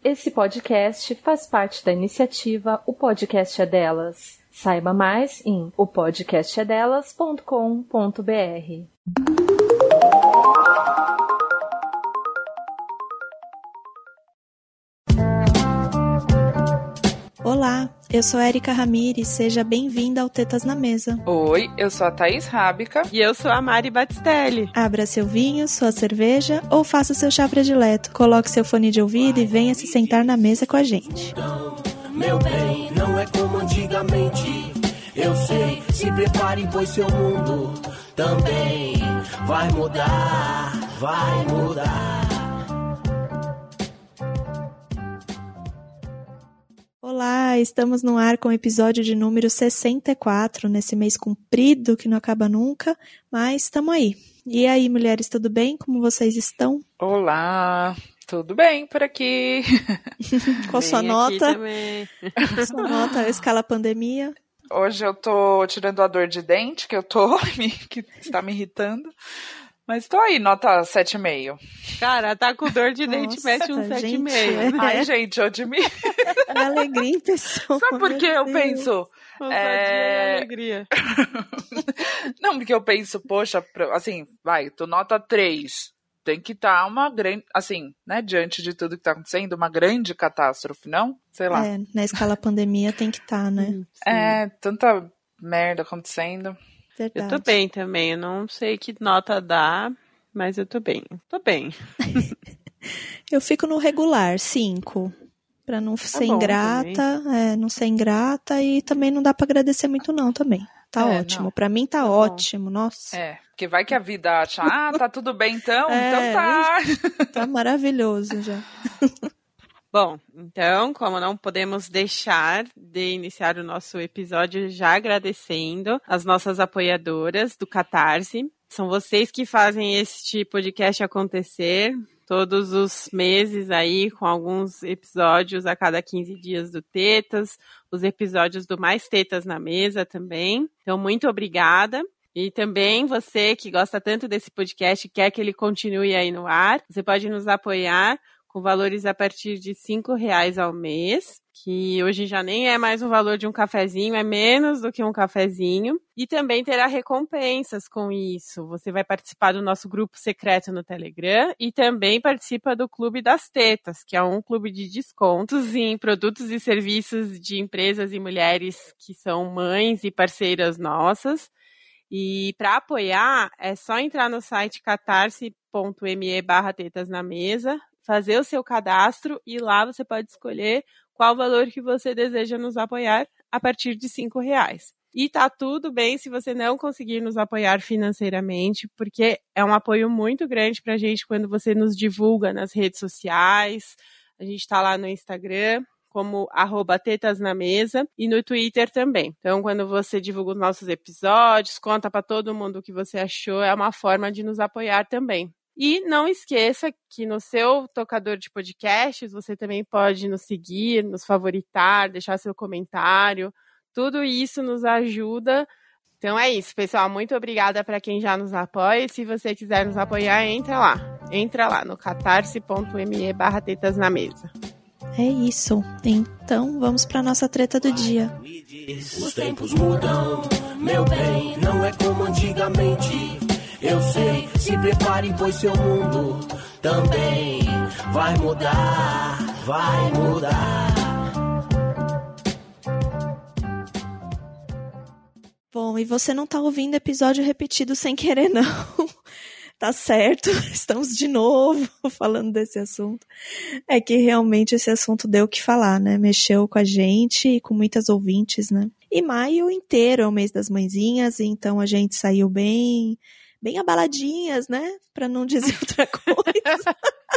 Esse podcast faz parte da iniciativa O Podcast é Delas. Saiba mais em opodcastedelas.com.br. Olá, eu sou Érica Ramires, seja bem-vinda ao Tetas na Mesa. Oi, eu sou a Thaís Rábica. E eu sou a Mari Batistelli. Abra seu vinho, sua cerveja ou faça seu chá predileto. Coloque seu fone de ouvido e venha se sentar na mesa com a gente. Meu bem, não é como antigamente. Eu sei, se prepare, pois seu mundo também vai mudar, vai mudar. Olá, estamos no ar com o episódio de número 64, nesse mês comprido que não acaba nunca, mas estamos aí. E aí, mulheres, tudo bem? Como vocês estão? Olá, tudo bem por aqui? Qual sua nota? Sua nota, a escala pandemia? Hoje eu tô tirando a dor de dente, que está me irritando. Mas tô aí, nota 7,5. Cara, tá com dor de dente, mete um 7,5. Ai, gente, eu admiro. É alegria em pessoa. Sabe por que eu penso? Alegria. Não, porque eu penso, poxa, assim, tô nota 3. Tem que estar uma grande, assim, né, diante de tudo que tá acontecendo, uma grande catástrofe, não? Sei lá. Na escala pandemia tem que estar, né? Tanta merda acontecendo. Verdade. Eu tô bem também, eu não sei que nota dá, mas eu tô bem. Eu fico no regular, 5. Pra não ser ingrata, não ser ingrata e também não dá pra agradecer muito não também. Tá ótimo, pra mim tá ótimo, nossa. Porque vai que a vida acha, tá tudo bem então, então tá. Tá maravilhoso já. Bom, então, como não podemos deixar de iniciar o nosso episódio já agradecendo as nossas apoiadoras do Catarse. São vocês que fazem este podcast acontecer todos os meses aí, com alguns episódios a cada 15 dias do Tetas, os episódios do Mais Tetas na Mesa também. Então, muito obrigada. E também você que gosta tanto desse podcast e quer que ele continue aí no ar, você pode nos apoiar com valores a partir de R$5 ao mês, que hoje já nem é mais o valor de um cafezinho, é menos do que um cafezinho. E também terá recompensas com isso. Você vai participar do nosso grupo secreto no Telegram e também participa do Clube das Tetas, que é um clube de descontos em produtos e serviços de empresas e mulheres que são mães e parceiras nossas. E para apoiar, é só entrar no site catarse.me/tetasnamesa, fazer o seu cadastro e lá você pode escolher qual valor que você deseja nos apoiar a partir de R$5. E tá tudo bem se você não conseguir nos apoiar financeiramente, porque é um apoio muito grande pra gente quando você nos divulga nas redes sociais. A gente tá lá no Instagram como @tetasnamesa e no Twitter também. Então, quando você divulga os nossos episódios, conta para todo mundo o que você achou, é uma forma de nos apoiar também. E não esqueça que no seu tocador de podcasts, você também pode nos seguir, nos favoritar, deixar seu comentário. Tudo isso nos ajuda. Então é isso, pessoal. Muito obrigada para quem já nos apoia. E se você quiser nos apoiar, entra lá no catarse.me/tetasnamesa. É isso. Então, vamos para nossa treta do dia. Os tempos mudam, meu bem, não é como antigamente. Eu sei, se prepare, pois seu mundo também vai mudar, vai mudar. Bom, e você não tá ouvindo episódio repetido sem querer, não. Tá certo, estamos de novo falando desse assunto. É que realmente esse assunto deu o que falar, né? Mexeu com a gente e com muitas ouvintes, né? E maio inteiro é o mês das mãezinhas, então a gente saiu bem abaladinhas, né? Pra não dizer outra coisa.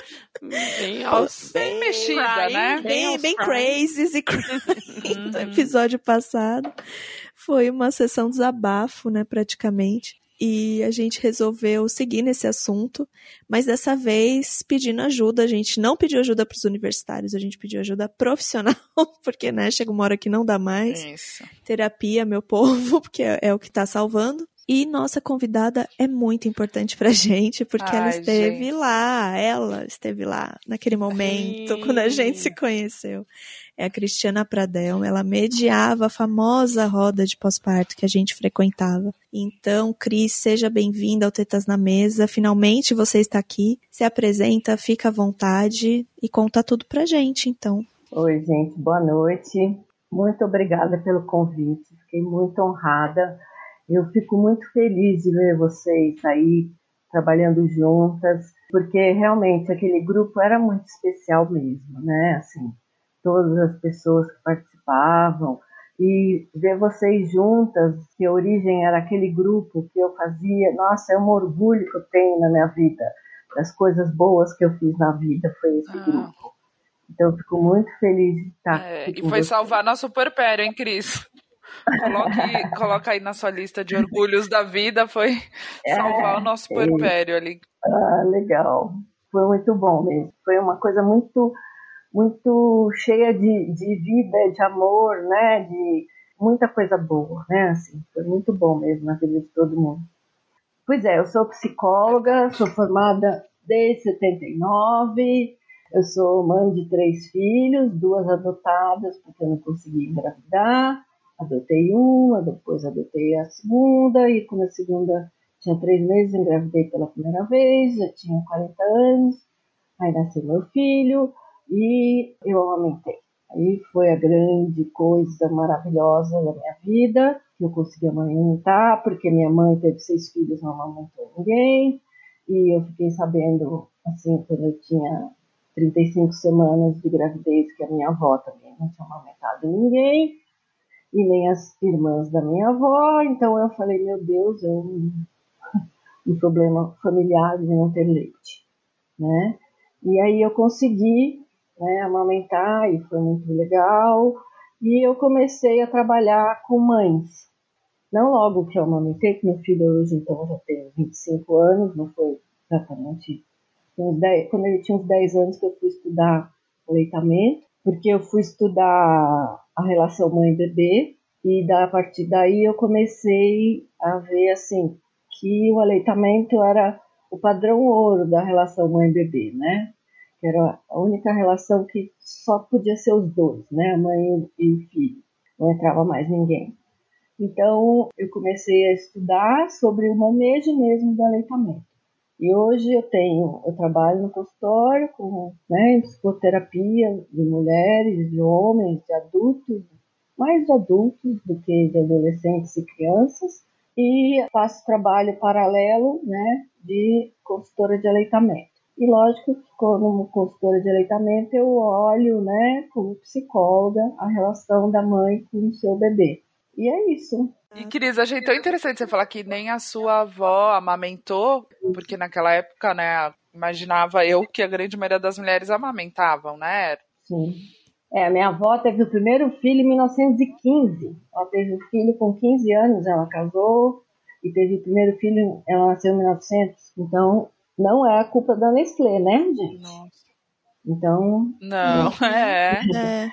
Bem mexida, né? Bem crazy. No episódio passado foi uma sessão desabafo, né? Praticamente. E a gente resolveu seguir nesse assunto, mas dessa vez pedindo ajuda. A gente não pediu ajuda para os universitários, a gente pediu ajuda profissional, porque, né, chega uma hora que não dá mais. Isso. Terapia, meu povo, porque é o que está salvando. E nossa convidada é muito importante pra gente, porque ela esteve lá naquele momento, quando a gente se conheceu. É a Cristiana Pradel, ela mediava a famosa roda de pós-parto que a gente frequentava. Então, Cris, seja bem-vinda ao Tetas na Mesa. Finalmente você está aqui, se apresenta, fica à vontade e conta tudo pra gente, então. Oi, gente, boa noite. Muito obrigada pelo convite, fiquei muito honrada. Eu fico muito feliz de ver vocês aí trabalhando juntas, porque realmente aquele grupo era muito especial mesmo, né? Assim, todas as pessoas que participavam e ver vocês juntas, que a origem era aquele grupo que eu fazia. Nossa, é um orgulho que eu tenho na minha vida, das coisas boas que eu fiz na vida, foi esse grupo. Então eu fico muito feliz de estar aqui E com foi vocês. salvar nosso puerpério, hein, Cris? Coloca aí na sua lista de orgulhos da vida, foi salvar o nosso puerpério ali. Ah, legal. Foi muito bom mesmo. Foi uma coisa muito, muito cheia de vida, de amor, né? De muita coisa boa, né? Assim, foi muito bom mesmo na vida de todo mundo. Pois é, eu sou psicóloga, sou formada desde 79. Eu sou mãe de 3 filhos, 2 adotadas, porque eu não consegui engravidar. Adotei uma, depois adotei a segunda, e quando a segunda tinha 3 meses, engravidei pela primeira vez, já tinha 40 anos, aí nasceu meu filho e eu amamentei. Aí foi a grande coisa maravilhosa da minha vida, que eu consegui amamentar, porque minha mãe teve 6 filhos, não amamentou ninguém, e eu fiquei sabendo, assim, quando eu tinha 35 semanas de gravidez, que a minha avó também não tinha amamentado ninguém, e nem as irmãs da minha avó. Então eu falei, meu Deus, um problema familiar de não ter leite, né? E aí eu consegui, né, amamentar, e foi muito legal, e eu comecei a trabalhar com mães. Não logo que eu amamentei, que meu filho hoje então já tem 25 anos, não foi exatamente quando ele tinha uns 10 anos que eu fui estudar aleitamento, porque eu fui estudar a relação mãe-bebê, e a partir daí eu comecei a ver assim, que o aleitamento era o padrão ouro da relação mãe-bebê, né? Que era a única relação que só podia ser os dois, né? A mãe e o filho, não entrava mais ninguém. Então eu comecei a estudar sobre o manejo mesmo do aleitamento. E hoje eu trabalho no consultório com, né, psicoterapia de mulheres, de homens, de adultos, mais de adultos do que de adolescentes e crianças, e faço trabalho paralelo, né, de consultora de aleitamento. E lógico que como consultora de aleitamento eu olho, né, como psicóloga, a relação da mãe com o seu bebê. E é isso. E, Cris, achei tão interessante você falar que nem a sua avó amamentou, porque naquela época, né, imaginava eu que a grande maioria das mulheres amamentavam, né? Sim. A minha avó teve o primeiro filho em 1915. Ela teve o filho com 15 anos, ela casou, e teve o primeiro filho, ela nasceu em 1900. Então, não é a culpa da Nestlé, né, gente? Nossa. Então... Não, né?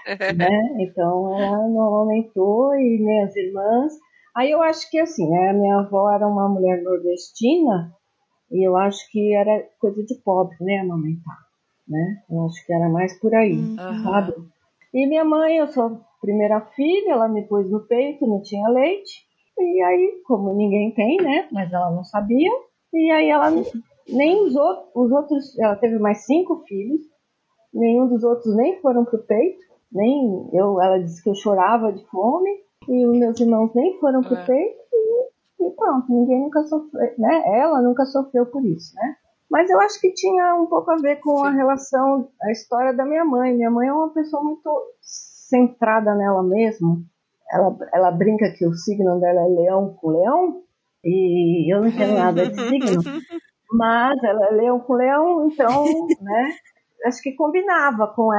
Então, ela não amamentou, e nem as irmãs. Aí eu acho que, assim, né, a minha avó era uma mulher nordestina, e eu acho que era coisa de pobre, né, amamentar, né? Eu acho que era mais por aí, sabe? E minha mãe, eu sou a primeira filha, ela me pôs no peito, não tinha leite, e aí, como ninguém tem, né, mas ela não sabia, e aí ela, nem os outros, ela teve mais 5 filhos, nenhum dos outros nem foram pro peito, ela disse que eu chorava de fome, e os meus irmãos nem foram pro peito, e pronto, ninguém nunca sofreu, né? Ela nunca sofreu por isso, né? Mas eu acho que tinha um pouco a ver com a relação, a história da minha mãe. Minha mãe é uma pessoa muito centrada nela mesma. Ela brinca que o signo dela é leão com leão, e eu não entendo nada de signo, mas ela é leão com leão, então, né? Acho que combina com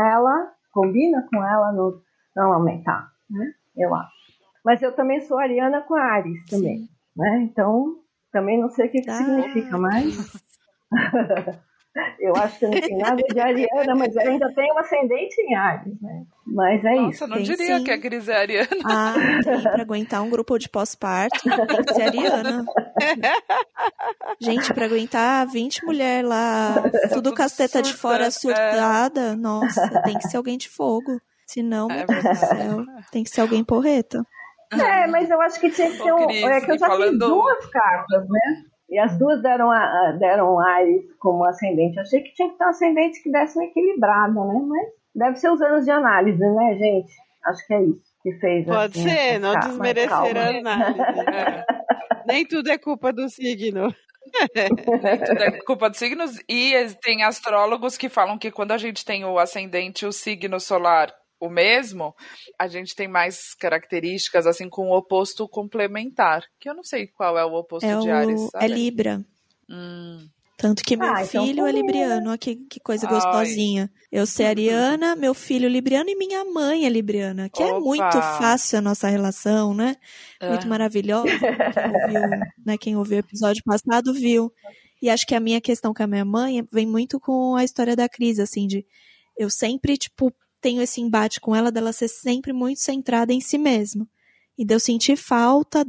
ela não aumentar, né? Eu acho. Mas eu também sou ariana com Áries também, né? Então, também não sei o que significa, mas... Eu acho que não tem nada de ariana, mas ela ainda tem um ascendente em Áries, né? Mas é Nossa, isso. não Tem diria sim. que a Cris é ariana. Ah, tem. Pra aguentar um grupo de pós-parto, tem que ser ariana. Gente, pra aguentar 20 mulheres lá, tudo com as tetas de fora surtada, nossa, tem que ser alguém de fogo. Senão, meu Deus do céu, tem que ser alguém porreta. Mas eu acho que tinha que ter um... Cris, É que eu e já fiz falando- 2 cartas, né? E as 2 deram Áries como ascendente. Eu achei que tinha que ter um ascendente que desse uma equilibrada, né? Mas deve ser os anos de análise, né, gente? Acho que é isso que fez. Pode assim, ser, não mais desmerecer calma. a análise. Nem tudo é culpa do signo. Nem tudo é culpa dos signos. E tem astrólogos que falam que quando a gente tem o ascendente e o signo solar o mesmo, a gente tem mais características, assim, com o oposto complementar. Que eu não sei qual é o oposto de Áries, É sabe? Libra. Hum. Tanto que meu então filho é combina. libriano. Olha que coisa Ai. gostosinha. Eu ser ariana, meu filho libriano e minha mãe é libriana. Que é Opa. muito fácil a nossa relação, né? Muito maravilhosa. Quem ouviu o episódio passado viu. E acho que a minha questão com a minha mãe vem muito com a história da Cris, assim, de eu sempre, tenho esse embate com ela, dela ser sempre muito centrada em si mesma. E de eu sentir falta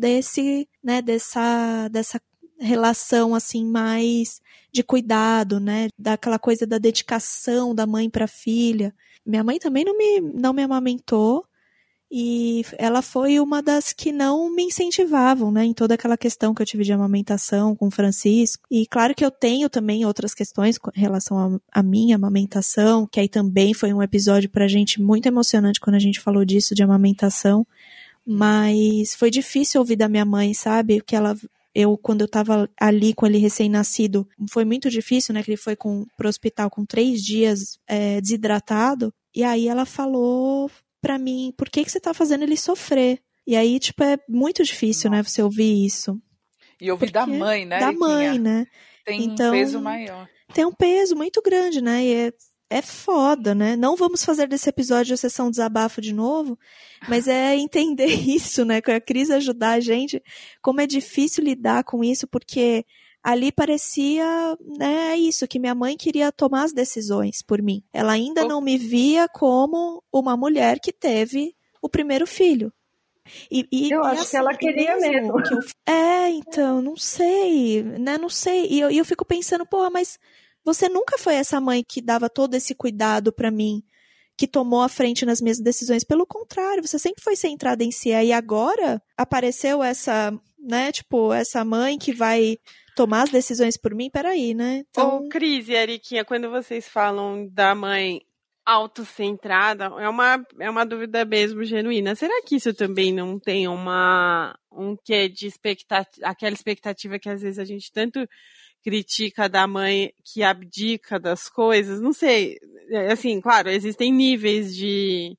dessa relação, assim, mais de cuidado, né? Daquela coisa da dedicação da mãe para a filha. Minha mãe também não me amamentou e ela foi uma das que não me incentivavam, né? Em toda aquela questão que eu tive de amamentação com o Francisco. E claro que eu tenho também outras questões com relação à minha amamentação, que aí também foi um episódio pra gente muito emocionante quando a gente falou disso, de amamentação. Mas foi difícil ouvir da minha mãe, sabe? Que quando eu tava ali com ele recém-nascido, foi muito difícil, né? Que ele foi pro hospital com 3 dias desidratado. E aí ela falou pra mim, por que você tá fazendo ele sofrer? E aí, é muito difícil, né? Você ouvir isso. E ouvir da mãe, né, Da Riquinha? mãe, né? Tem então, um peso maior. Tem um peso muito grande, né? E é foda, né? Não vamos fazer desse episódio a sessão desabafo de novo, mas é entender isso, né? Com a Cris ajudar a gente, como é difícil lidar com isso, porque ali parecia, né, isso, que minha mãe queria tomar as decisões por mim. Ela ainda não me via como uma mulher que teve o primeiro filho. Eu acho que ela queria mesmo. Então, não sei, né? Não sei. E eu fico pensando, mas você nunca foi essa mãe que dava todo esse cuidado pra mim, que tomou a frente nas minhas decisões. Pelo contrário, você sempre foi centrada em si. Aí agora apareceu essa, né, essa mãe que vai tomar as decisões por mim. Peraí, né? Então... Cris e Eriquinha, quando vocês falam da mãe autocentrada, é uma dúvida mesmo genuína. Será que isso também não tem um quê de aquela expectativa que às vezes a gente tanto critica da mãe que abdica das coisas? Não sei, assim, claro, existem níveis de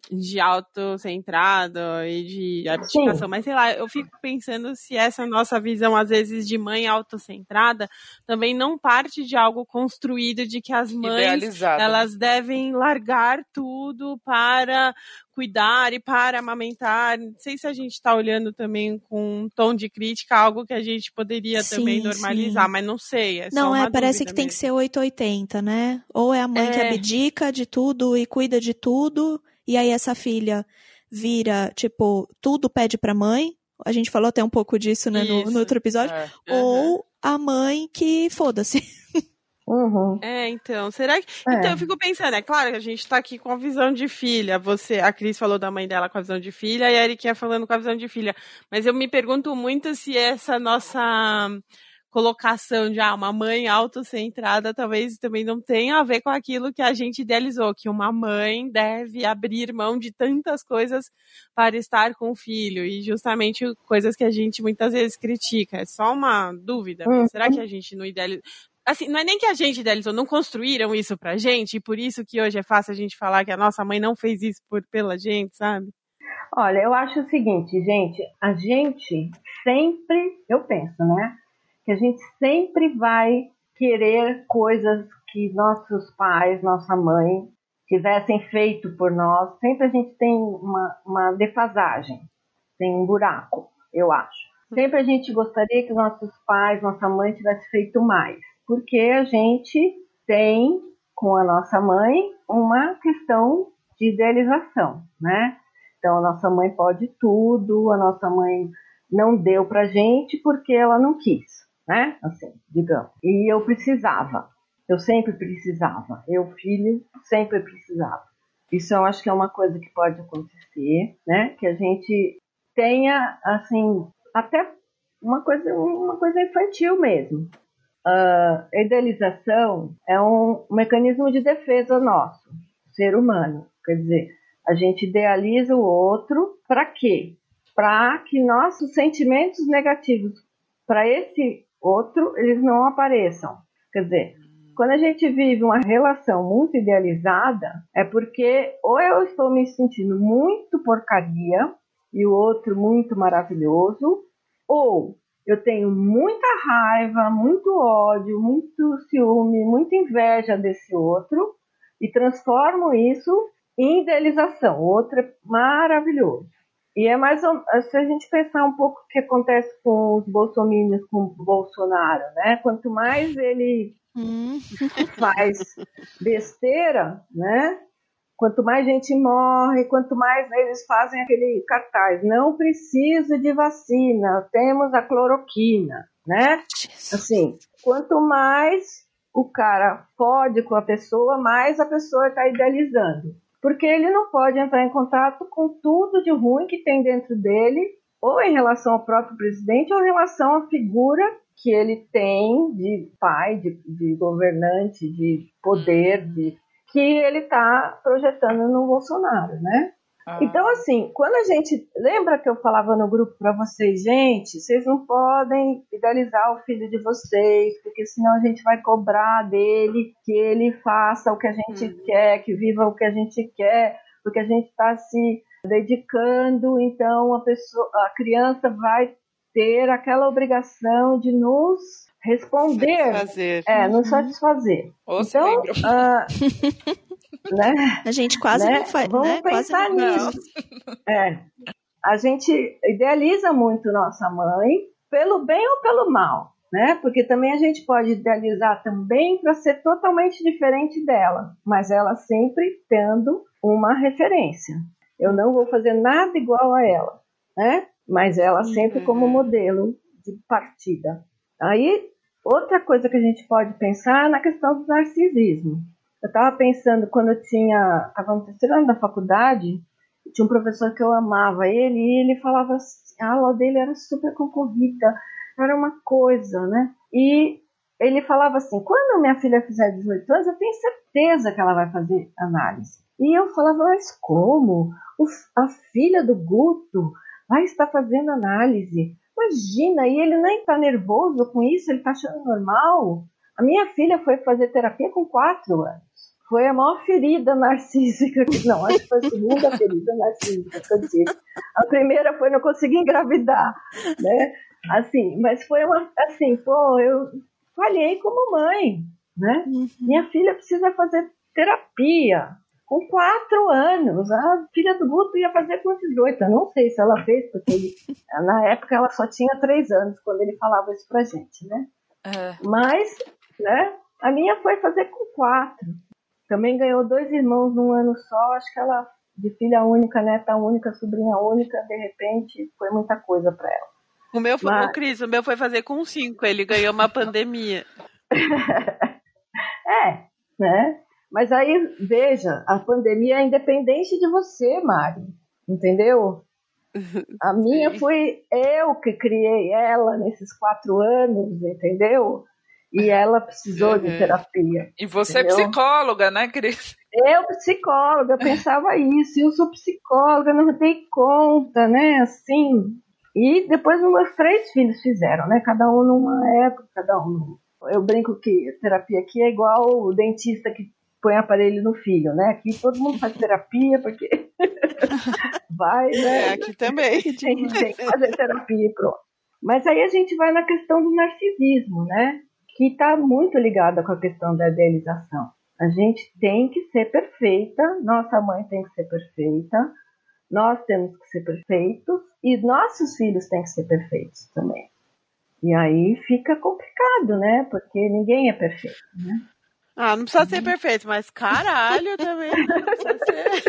autocentrado e de abdicação, mas sei lá, eu fico pensando se essa nossa visão, às vezes, de mãe autocentrada também não parte de algo construído de que as mães, idealizado, elas devem largar tudo para cuidar e para amamentar. Não sei se a gente está olhando também com um tom de crítica, algo que a gente poderia também normalizar, mas não sei. Parece que tem que ser 880, né? Ou é a mãe que abdica de tudo e cuida de tudo, e aí essa filha vira, tudo pede pra mãe. A gente falou até um pouco disso, né, no outro episódio. Ou a mãe que foda-se. Uhum. Então, será que... Então, eu fico pensando, é claro que a gente tá aqui com a visão de filha. A Cris falou da mãe dela com a visão de filha, e a Eriquinha falando com a visão de filha. Mas eu me pergunto muito se essa nossa colocação de uma mãe autocentrada talvez também não tenha a ver com aquilo que a gente idealizou, que uma mãe deve abrir mão de tantas coisas para estar com o filho, e justamente coisas que a gente muitas vezes critica. É só uma dúvida. Será que a gente não idealizou? Assim, não é nem que a gente idealizou, não construíram isso pra gente, e por isso que hoje é fácil a gente falar que a nossa mãe não fez isso pela gente, sabe? Olha, eu acho o seguinte, gente, a gente sempre, eu penso, né, que a gente sempre vai querer coisas que nossos pais, nossa mãe tivessem feito por nós. Sempre a gente tem uma defasagem, tem um buraco, eu acho. Sempre a gente gostaria que nossos pais, nossa mãe tivesse feito mais, porque a gente tem com a nossa mãe uma questão de idealização, né? Então, a nossa mãe pode tudo, a nossa mãe não deu pra gente porque ela não quis, né? Assim, digamos. E eu precisava. Eu sempre precisava. Eu, filho, sempre precisava. Isso eu acho que é uma coisa que pode acontecer, né? Que a gente tenha, assim, até uma coisa infantil mesmo. A idealização é um mecanismo de defesa nosso, ser humano. Quer dizer, a gente idealiza o outro para quê? Para que nossos sentimentos negativos para esse outro, eles não apareçam. Quer dizer, quando a gente vive uma relação muito idealizada, é porque ou eu estou me sentindo muito porcaria e o outro muito maravilhoso, ou eu tenho muita raiva, muito ódio, muito ciúme, muita inveja desse outro e transformo isso em idealização. O outro é maravilhoso. E é mais, se a gente pensar um pouco o que acontece com os bolsominions, com o Bolsonaro, né? Quanto mais ele faz besteira, né? Quanto mais gente morre, quanto mais eles fazem aquele cartaz, não precisa de vacina, temos a cloroquina, né? Assim, quanto mais o cara pode com a pessoa, mais a pessoa está idealizando. Porque ele não pode entrar em contato com tudo de ruim que tem dentro dele, ou em relação ao próprio presidente, ou em relação à figura que ele tem de pai, de governante, de poder, que ele está projetando no Bolsonaro, né? Então, assim, quando a gente... Lembra que eu falava no grupo para vocês, gente, vocês não podem idealizar o filho de vocês, porque senão a gente vai cobrar dele que ele faça o que a gente quer, que viva o que a gente quer, porque a gente está se dedicando, então a criança vai ter aquela obrigação de nos responder, nos satisfazer. Ou então, né? A gente quase não faz. Vamos né? pensar nisso. A gente idealiza muito nossa mãe, pelo bem ou pelo mal, né? Porque também a gente pode idealizar também para ser totalmente diferente dela, mas ela sempre tendo uma referência. Eu não vou fazer nada igual a ela, né? Mas ela sempre como modelo de partida. Aí, outra coisa que a gente pode pensar é na questão do narcisismo. Eu estava pensando, quando eu estava no terceiro ano da faculdade, tinha um professor que eu amava ele, e ele falava assim, a aula dele era super concorrida, era uma coisa, né? E ele falava assim, quando minha filha fizer 18 anos, eu tenho certeza que ela vai fazer análise. E eu falava, mas como? A filha do Guto vai estar fazendo análise? Imagina, e ele nem está nervoso com isso, ele está achando normal. A minha filha foi fazer terapia com 4 anos. Foi a maior ferida narcísica não, acho que foi a segunda ferida narcísica que eu tive. A primeira foi não conseguir engravidar, né? Assim, mas foi eu falhei como mãe, né? Minha filha precisa fazer terapia com 4 anos. A filha do Guto ia fazer com 18. Eu não sei se ela fez, porque na época ela só tinha 3 anos quando ele falava isso pra gente, né? Mas, né? A minha foi fazer com 4. Também ganhou 2 irmãos num ano só. Acho que ela, de filha única, neta única, sobrinha única, de repente, foi muita coisa para ela. O meu foi, Cris, o meu foi fazer com 5. Ele ganhou uma pandemia. Né? Mas aí, veja, a pandemia é independente de você, Mari. Entendeu? A minha foi eu que criei ela nesses 4 anos, entendeu? E ela precisou de terapia. E você entendeu? É psicóloga, né, Cris? Eu, psicóloga, pensava isso. Eu sou psicóloga, não dei conta, né? Assim. E depois os meus 3 filhos fizeram, né? Cada um numa época, cada um. Eu brinco que terapia aqui é igual o dentista que põe aparelho no filho, né? Aqui todo mundo faz terapia porque vai, né? Aqui também. Tem que fazer terapia e pronto. Mas aí a gente vai na questão do narcisismo, né? Que está muito ligada com a questão da idealização. A gente tem que ser perfeita, nossa mãe tem que ser perfeita, nós temos que ser perfeitos e nossos filhos têm que ser perfeitos também. E aí fica complicado, né? Porque ninguém é perfeito, né? Não precisa ser perfeito, mas caralho também. Não precisa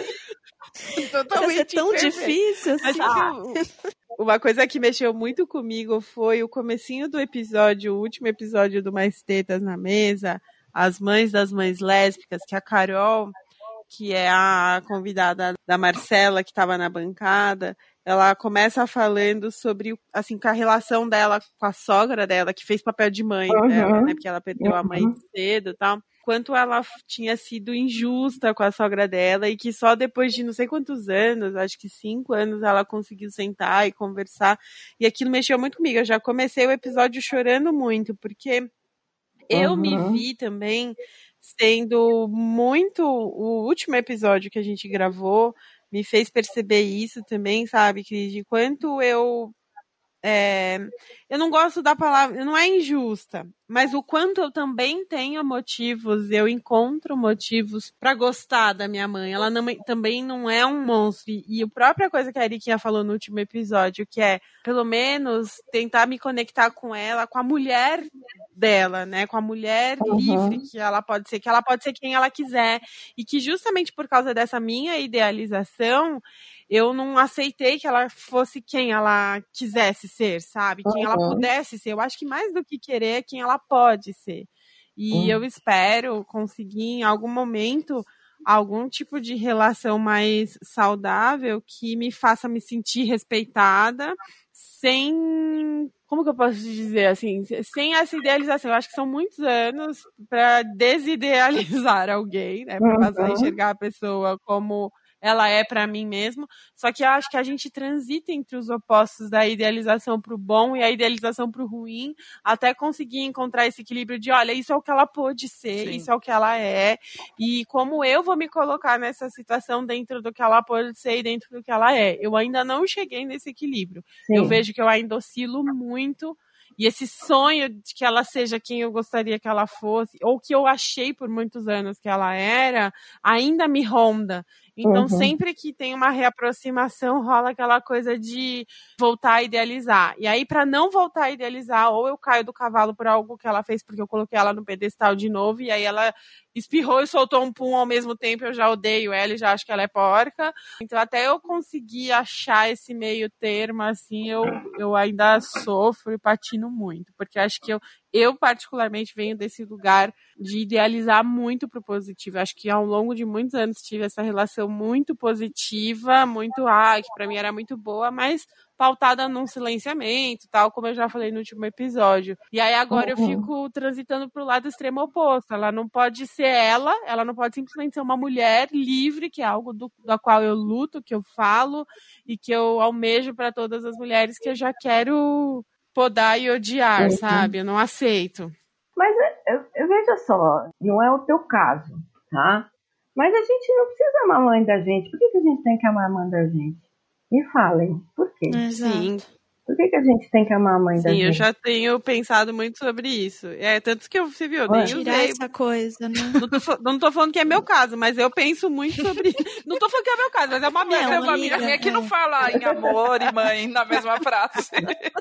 ser totalmente tão imperfeito. difícil assim. Uma coisa que mexeu muito comigo foi o comecinho do episódio, o último episódio do Mais Tetas na Mesa, as mães das mães lésbicas, que a Carol, que é a convidada da Marcela, que estava na bancada, ela começa falando sobre, assim, com a relação dela com a sogra dela, que fez papel de mãe dela, né, porque ela perdeu a mãe cedo e tal, quanto ela tinha sido injusta com a sogra dela e que só depois de não sei quantos anos, acho que 5 anos, ela conseguiu sentar e conversar, e aquilo mexeu muito comigo. Eu já comecei o episódio chorando muito, porque eu me vi também sendo muito... O último episódio que a gente gravou me fez perceber isso também, sabe, Cris? De quanto eu não gosto da palavra, não é injusta, mas o quanto eu também tenho motivos, eu encontro motivos pra gostar da minha mãe. Ela também não é um monstro. E a própria coisa que a Eriquinha falou no último episódio, que é, pelo menos, tentar me conectar com ela, com a mulher dela, né? Com a mulher livre que ela pode ser quem ela quiser. E que justamente por causa dessa minha idealização, eu não aceitei que ela fosse quem ela quisesse ser, sabe? Quem ela pudesse ser. Eu acho que mais do que querer, quem ela pode ser. E eu espero conseguir, em algum momento, algum tipo de relação mais saudável que me faça me sentir respeitada, sem... Como que eu posso dizer, assim? Sem essa idealização. Eu acho que são muitos anos para desidealizar alguém, né? Para passar a enxergar a pessoa como ela é para mim mesmo, só que eu acho que a gente transita entre os opostos da idealização pro bom e a idealização pro ruim, até conseguir encontrar esse equilíbrio de, olha, isso é o que ela pôde ser, Sim. Isso é o que ela é, e como eu vou me colocar nessa situação dentro do que ela pode ser e dentro do que ela é. Eu ainda não cheguei nesse equilíbrio. Sim. Eu vejo que eu ainda oscilo muito, e esse sonho de que ela seja quem eu gostaria que ela fosse, ou que eu achei por muitos anos que ela era, ainda me ronda. Então, sempre que tem uma reaproximação, rola aquela coisa de voltar a idealizar. E aí, para não voltar a idealizar, ou eu caio do cavalo por algo que ela fez, porque eu coloquei ela no pedestal de novo, e aí ela espirrou e soltou um pum ao mesmo tempo, eu já odeio ela e já acho que ela é porca. Então, até eu conseguir achar esse meio termo, assim, eu ainda sofro e patino muito. Porque acho que eu particularmente venho desse lugar de idealizar muito pro positivo. Acho que ao longo de muitos anos tive essa relação muito positiva, muito, que pra mim era muito boa, mas pautada num silenciamento, tal, como eu já falei no último episódio. E aí agora eu fico transitando pro lado extremo oposto. Ela não pode ser ela não pode simplesmente ser uma mulher livre, que é algo da qual eu luto, que eu falo e que eu almejo para todas as mulheres, que eu já quero podar e odiar, sabe? Eu não aceito. Mas eu veja só, não é o teu caso, tá? Mas a gente não precisa amar a mãe da gente. Por que a gente tem que amar a mãe da gente? Me falem, por quê? Sim. Por que a gente tem que amar a mãe da gente? Sim, eu já tenho pensado muito sobre isso. Tanto que você viu, nem tirar usei essa coisa, né? Não tô falando que é meu caso, mas eu penso muito sobre isso. Não tô falando que é meu caso, mas é uma amiga. É uma amiga minha que não fala em amor e mãe na mesma frase.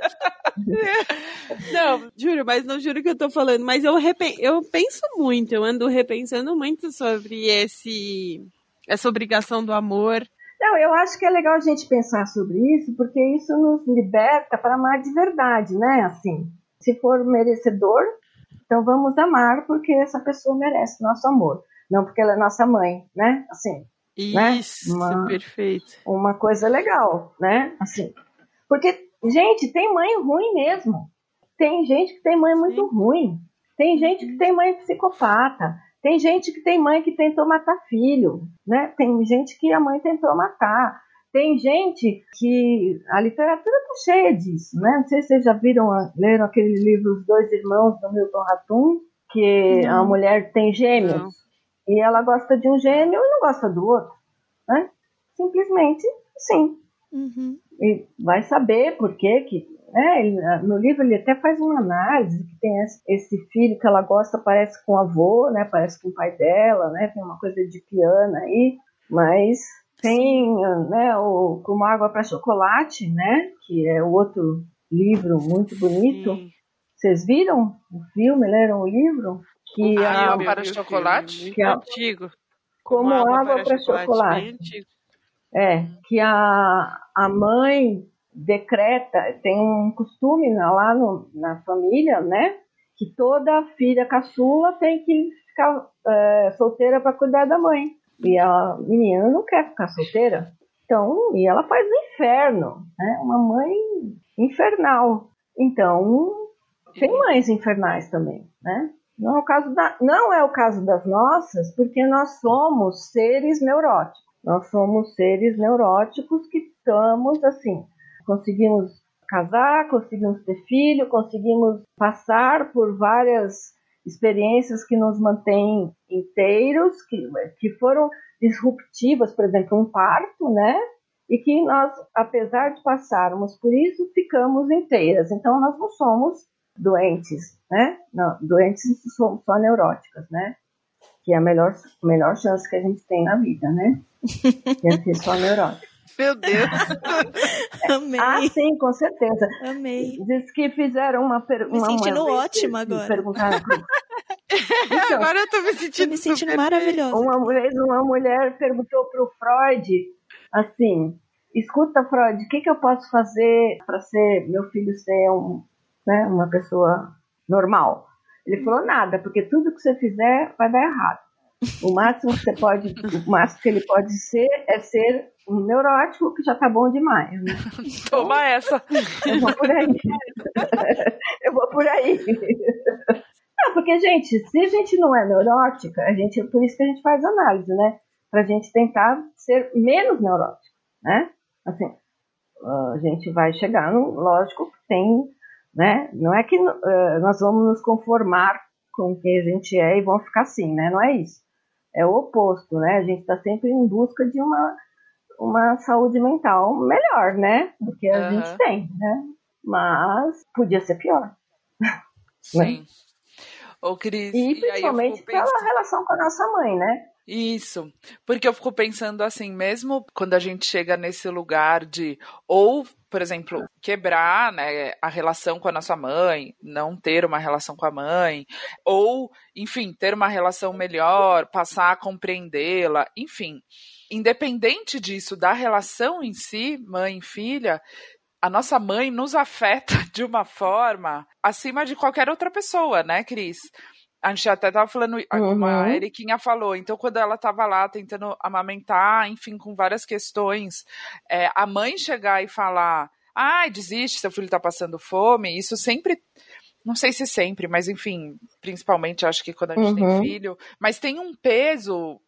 Não, juro, mas não juro que eu tô falando. Mas eu penso muito, eu ando repensando muito sobre essa obrigação do amor. Não, eu acho que é legal a gente pensar sobre isso, porque isso nos liberta para amar de verdade, né? Assim, se for merecedor, então vamos amar porque essa pessoa merece nosso amor, não porque ela é nossa mãe, né? Assim, isso, né? Perfeito. Uma coisa legal, né? Assim, porque, gente, tem mãe ruim mesmo. Tem gente que tem mãe muito ruim. Tem gente que tem mãe psicopata. Tem gente que tem mãe que tentou matar filho, né? Tem gente que a mãe tentou matar. Tem gente que... A literatura está cheia disso, né? Não sei se vocês já leram aquele livro Os Dois Irmãos, do Milton Ratum, que a mulher tem gêmeos. E ela gosta de um gêmeo e não gosta do outro, né? Simplesmente, sim. E vai saber por quê que... no livro ele até faz uma análise que tem esse filho que ela gosta, parece com o avô, né? Parece com o pai dela, né? Tem uma coisa de piano aí, mas tem, né, o Como Água para Chocolate, né? Que é o outro livro muito bonito. Sim. Vocês viram o filme, leram o livro? que água para chocolate? Que antigo. Como água para chocolate. Que a mãe decreta, tem um costume lá na família, né? Que toda filha caçula tem que ficar solteira para cuidar da mãe. E a menina não quer ficar solteira. Então, e ela faz no inferno, né? Uma mãe infernal. Então, tem mães infernais também, né? Não é o caso das nossas, porque nós somos seres neuróticos. Nós somos seres neuróticos que estamos assim, conseguimos casar, conseguimos ter filho, conseguimos passar por várias experiências que nos mantêm inteiros, que foram disruptivas, por exemplo, um parto, né? E que nós, apesar de passarmos por isso, ficamos inteiras. Então, nós não somos doentes, né? Não, doentes somos só neuróticas, né? Que é a melhor chance que a gente tem na vida, né? É ser só neurótica. Meu Deus! Amei. Ah, sim, com certeza. Amei. Diz que fizeram uma pergunta. Me sentindo ótima agora. Então, agora eu tô me sentindo maravilhosa. Uma vez uma mulher perguntou para o Freud, assim, escuta, Freud, o que eu posso fazer para meu filho ser uma pessoa normal? Ele falou nada, porque tudo que você fizer vai dar errado. O máximo que ele pode ser é ser um neurótico, que já tá bom demais, né? Toma essa! Eu vou por aí. Não, porque, gente, se a gente não é neurótica, por isso que a gente faz análise, né? Pra gente tentar ser menos neurótico, né? Assim, a gente vai chegar lógico que tem, né? Não é que nós vamos nos conformar com o que a gente é e vamos ficar assim, né? Não é isso. É o oposto, né? A gente está sempre em busca de uma saúde mental melhor, né? Do que a gente tem, né? Mas podia ser pior. Sim. Ô, Cris, e principalmente pela relação com a nossa mãe, né? Isso, porque eu fico pensando assim, mesmo quando a gente chega nesse lugar de, ou, por exemplo, quebrar, né, a relação com a nossa mãe, não ter uma relação com a mãe, ou, enfim, ter uma relação melhor, passar a compreendê-la, enfim, independente disso, da relação em si, mãe e filha, a nossa mãe nos afeta de uma forma acima de qualquer outra pessoa, né, Cris? A gente até estava falando, como a Eriquinha falou, então quando ela estava lá tentando amamentar, enfim, com várias questões, a mãe chegar e falar, desiste, seu filho está passando fome, isso sempre, não sei se sempre, mas enfim, principalmente acho que quando a gente tem filho, mas tem um peso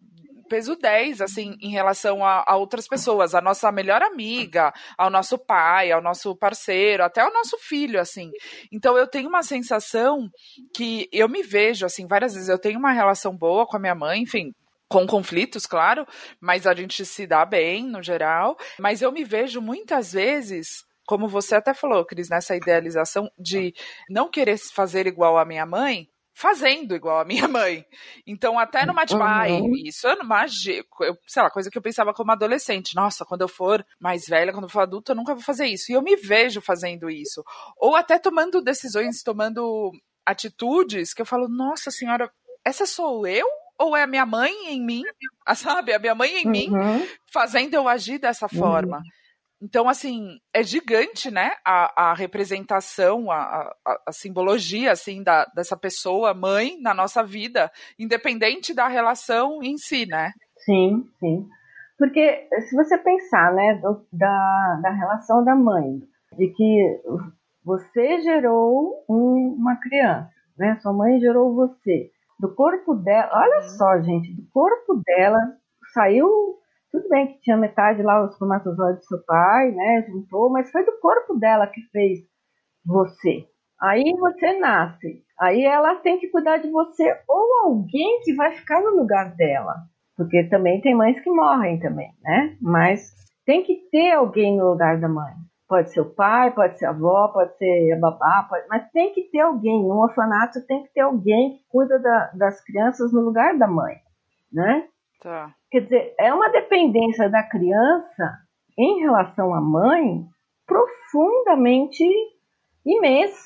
10, assim, em relação a outras pessoas, a nossa melhor amiga, ao nosso pai, ao nosso parceiro, até ao nosso filho, assim. Então, eu tenho uma sensação que eu me vejo, assim, várias vezes, eu tenho uma relação boa com a minha mãe, enfim, com conflitos, claro, mas a gente se dá bem, no geral, mas eu me vejo muitas vezes, como você até falou, Cris, nessa idealização de não querer fazer igual a minha mãe, fazendo igual a minha mãe. Então, até numa, tipo, isso é sei lá, coisa que eu pensava como adolescente. Nossa, quando eu for mais velha, quando eu for adulta, eu nunca vou fazer isso. E eu me vejo fazendo isso. Ou até tomando decisões, tomando atitudes que eu falo, nossa senhora, essa sou eu? Ou é a minha mãe em mim? Sabe? A minha mãe em mim fazendo eu agir dessa forma. Então, assim, é gigante, né, a representação, a simbologia, assim, dessa pessoa, mãe, na nossa vida, independente da relação em si, né? Sim, sim. Porque, se você pensar, né, da relação da mãe, de que você gerou uma criança, né, sua mãe gerou você, do corpo dela, olha só, gente, do corpo dela saiu... Tudo bem que tinha metade lá, os espermatozoides do seu pai, né, juntou, mas foi do corpo dela que fez você. Aí você nasce, aí ela tem que cuidar de você, ou alguém que vai ficar no lugar dela, porque também tem mães que morrem também, né, mas tem que ter alguém no lugar da mãe. Pode ser o pai, pode ser a avó, pode ser a babá, mas tem que ter alguém, no orfanato tem que ter alguém que cuida das crianças no lugar da mãe, né? Tá. Quer dizer, é uma dependência da criança em relação à mãe profundamente imensa,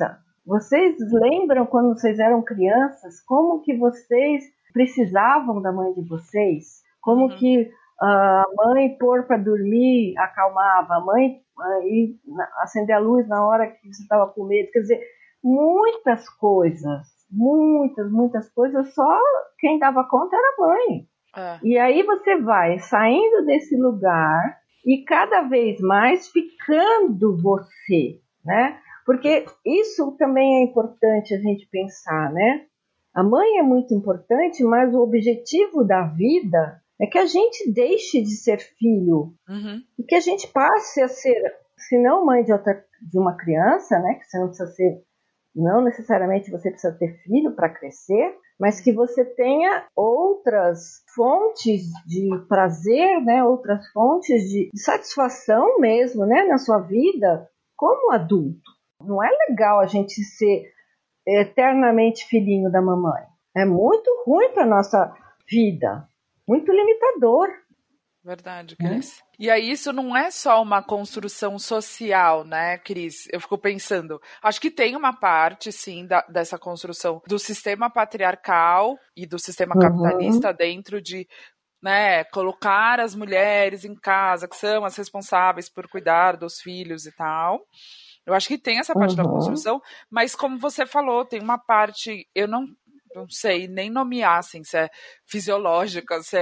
Vocês lembram quando vocês eram crianças, como que vocês precisavam da mãe de vocês? Como que a mãe pôr para dormir acalmava, a mãe ir acender a luz na hora que você estava com medo. Quer dizer, muitas coisas, muitas coisas, só quem dava conta era a mãe. E aí você vai saindo desse lugar e cada vez mais ficando você, né? Porque isso também é importante a gente pensar, né? A mãe é muito importante, mas o objetivo da vida é que a gente deixe de ser filho e que a gente passe a ser, se não mãe de uma criança, né? Que você não precisa ser, não necessariamente você precisa ter filho para crescer, mas que você tenha outras fontes de prazer, né? Outras fontes de satisfação mesmo, né? Na sua vida como adulto. Não é legal a gente ser eternamente filhinho da mamãe. É muito ruim para nossa vida. Muito limitador. Verdade, Cris. E aí isso não é só uma construção social, né, Cris? Eu fico pensando, acho que tem uma parte, sim, dessa construção do sistema patriarcal e do sistema capitalista dentro de, né, colocar as mulheres em casa, que são as responsáveis por cuidar dos filhos e tal. Eu acho que tem essa parte da construção, mas como você falou, tem uma parte, eu não sei nem nomear, assim, se é fisiológica, se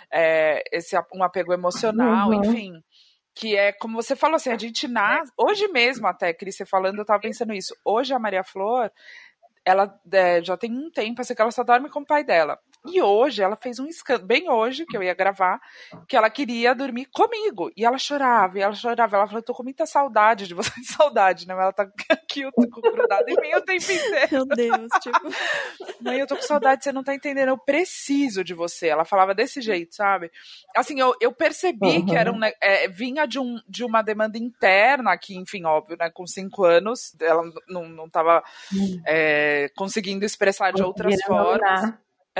é um apego emocional, enfim, que é, como você falou, assim, a gente nasce, hoje mesmo até, Cris, você falando, eu tava pensando isso, hoje a Maria Flor, ela já tem um tempo, assim, que ela só dorme com o pai dela. E hoje ela fez um escândalo, bem hoje, que eu ia gravar, que ela queria dormir comigo. E ela chorava. Ela falou, eu tô com muita saudade de você. Saudade, né? Ela tá aqui, eu tô grudada em mim o tempo inteiro. Meu Deus, tipo... Mãe, eu tô com saudade, você não tá entendendo, eu preciso de você. Ela falava desse jeito, sabe? Assim, eu percebi que era vinha de uma demanda interna, que, enfim, óbvio, né? Com 5 anos, ela não tava conseguindo expressar de outras formas.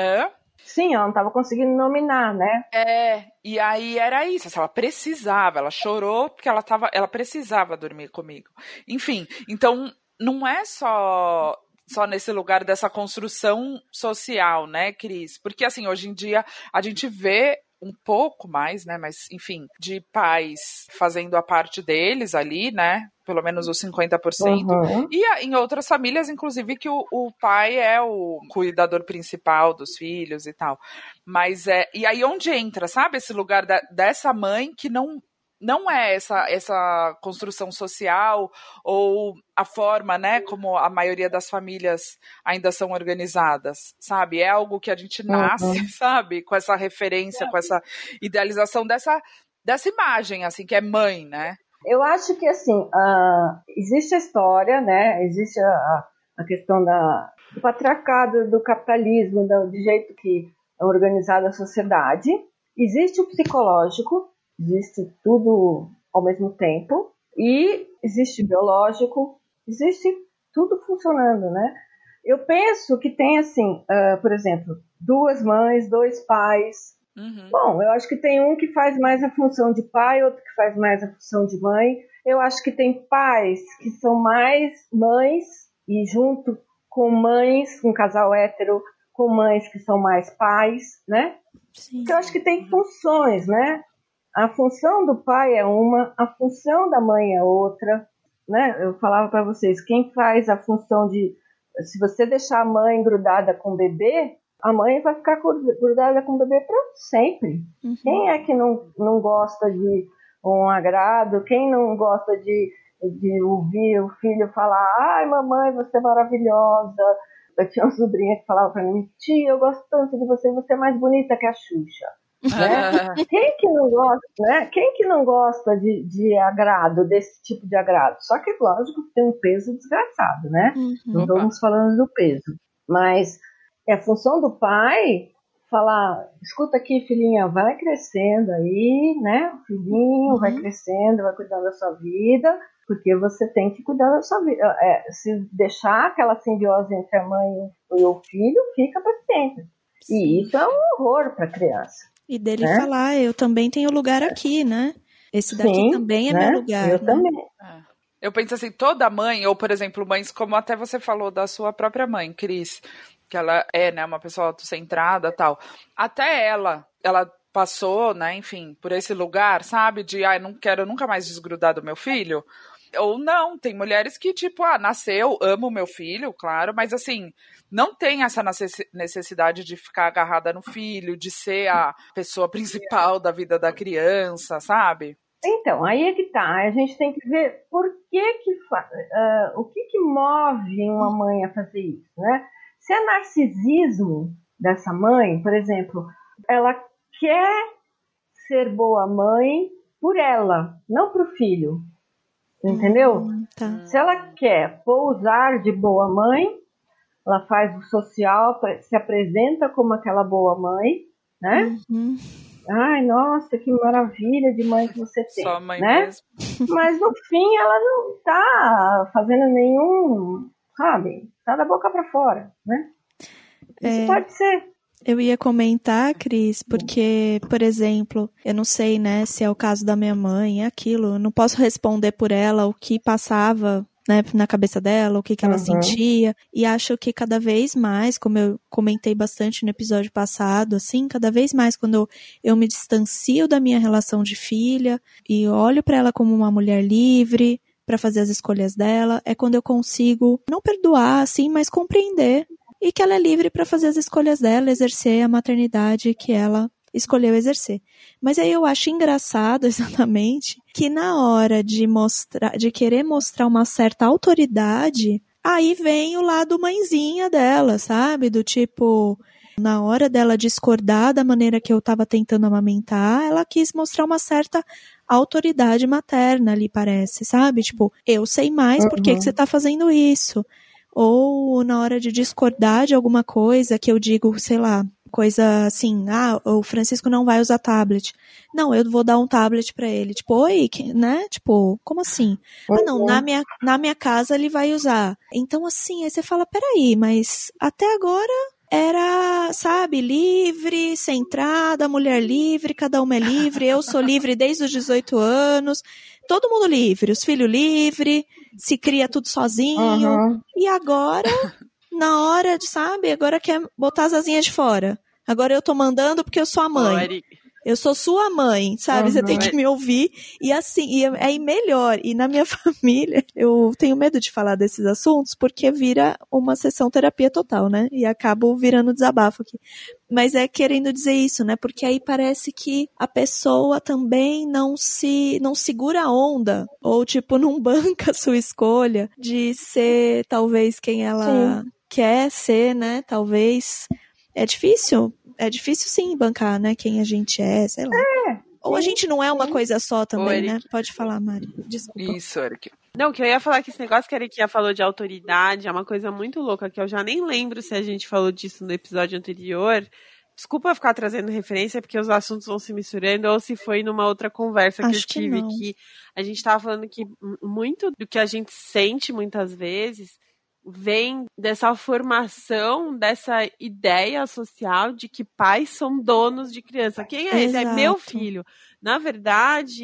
Sim, ela não estava conseguindo nominar, né? E aí era isso, assim, ela precisava, ela chorou porque ela precisava dormir comigo. Enfim, então não é só nesse lugar dessa construção social, né, Cris? Porque, assim, hoje em dia a gente vê um pouco mais, né, mas, enfim, de pais fazendo a parte deles ali, né, pelo menos os 50%, e em outras famílias, inclusive, que o pai é o cuidador principal dos filhos e tal, mas e aí onde entra, sabe, esse lugar dessa mãe que não é essa construção social ou a forma, né, como a maioria das famílias ainda são organizadas, sabe? É algo que a gente nasce, sabe? Com essa referência, com essa idealização dessa imagem, assim, que é mãe, né? Eu acho que, assim, existe a história, né? Existe a questão do patriarcado, do capitalismo, do jeito que é organizada a sociedade. Existe o psicológico, existe tudo ao mesmo tempo, e existe biológico, existe tudo funcionando, né? Eu penso que tem, assim, por exemplo, 2 mães, 2 pais. Bom, eu acho que tem um que faz mais a função de pai, outro que faz mais a função de mãe. Eu acho que tem pais que são mais mães, e junto com mães, um casal hétero, com mães que são mais pais, né? Sim. Porque eu acho que tem funções, né? A função do pai é uma, a função da mãe é outra, né? Eu falava para vocês, quem faz a função de... Se você deixar a mãe grudada com o bebê, a mãe vai ficar grudada com o bebê para sempre. Quem é que não gosta de um agrado? Quem não gosta de ouvir o filho falar, ai, mamãe, você é maravilhosa? Eu tinha uma sobrinha que falava para mim, tia, eu gosto tanto de você, você é mais bonita que a Xuxa. Né? Quem que não gosta, né? Quem que não gosta de agrado, desse tipo de agrado? Só que, lógico, tem um peso desgraçado, né? Não estamos falando do peso. Mas é a função do pai falar, escuta aqui, filhinha, vai crescendo aí, né? O filhinho vai crescendo, vai cuidando da sua vida, porque você tem que cuidar da sua vida. Se deixar aquela simbiose entre a mãe e o filho, fica para sempre. E isso é um horror para a criança. E dele falar, eu também tenho lugar aqui, né? Esse daqui também é meu lugar. Eu também. Eu penso assim, toda mãe, ou por exemplo, mães como até você falou da sua própria mãe, Cris, que ela é, né, uma pessoa autocentrada e tal. Até ela passou, né, enfim, por esse lugar, sabe, de, não quero nunca mais desgrudar do meu filho. Ou não, tem mulheres que, tipo, nasceu, amo o meu filho, claro, mas assim, não tem essa necessidade de ficar agarrada no filho, de ser a pessoa principal da vida da criança, sabe? Então, aí é que tá. A gente tem que ver por o que move uma mãe a fazer isso, né? Se é narcisismo dessa mãe, por exemplo, ela quer ser boa mãe por ela, não pro filho. Entendeu? Tá. Se ela quer pousar de boa mãe, ela faz o social, se apresenta como aquela boa mãe, né? Uhum. Ai, nossa, que maravilha de mãe que você tem. Só mãe né? mesmo. Mas no fim ela não tá fazendo nenhum, sabe? Tá da boca pra fora, né? Isso pode ser. Eu ia comentar, Cris, porque, por exemplo, eu não sei, né, se é o caso da minha mãe, é aquilo, eu não posso responder por ela o que passava, né, na cabeça dela, o que ela sentia, e acho que cada vez mais, como eu comentei bastante no episódio passado, assim, cada vez mais quando eu me distancio da minha relação de filha e olho para ela como uma mulher livre, para fazer as escolhas dela, é quando eu consigo não perdoar, assim, mas compreender e que ela é livre para fazer as escolhas dela, exercer a maternidade que ela escolheu exercer. Mas aí eu acho engraçado, exatamente, que na hora de querer mostrar uma certa autoridade, aí vem o lado mãezinha dela, sabe? Do tipo, na hora dela discordar da maneira que eu estava tentando amamentar, ela quis mostrar uma certa autoridade materna ali, parece, sabe? Tipo, eu sei mais, por que você tá fazendo isso? Ou na hora de discordar de alguma coisa que eu digo, sei lá, coisa assim, o Francisco não vai usar tablet. Não, eu vou dar um tablet pra ele. Tipo, oi, né? Tipo, como assim? Não, na minha casa ele vai usar. Então assim, aí você fala, peraí, mas até agora era, sabe, livre, centrada, mulher livre, cada uma é livre, eu sou livre desde os 18 anos, todo mundo livre, os filhos livres, se cria tudo sozinho, e agora, na hora de, sabe, agora quer botar as asinhas de fora, agora eu tô mandando porque eu sou a mãe. Eu sou sua mãe, sabe? Você tem que me ouvir. E assim, e aí melhor. E na minha família, eu tenho medo de falar desses assuntos, porque vira uma sessão terapia total, né? E acabo virando desabafo aqui. Mas é querendo dizer isso, né? Porque aí parece que a pessoa também não segura a onda. Ou, tipo, não banca a sua escolha de ser, talvez, quem ela quer ser, né? Talvez. É difícil sim bancar, né, quem a gente é, sei lá. Ou a gente não é uma coisa só também, né? Pode falar, Mari. Desculpa. Isso, Eric. Não, que eu ia falar que esse negócio que a Eriquinha falou de autoridade é uma coisa muito louca, que eu já nem lembro se a gente falou disso no episódio anterior. Desculpa ficar trazendo referência, porque os assuntos vão se misturando, ou se foi numa outra conversa que eu tive, que a gente tava falando que muito do que a gente sente muitas vezes vem dessa formação, dessa ideia social de que pais são donos de criança. Quem é esse? É meu filho. Na verdade,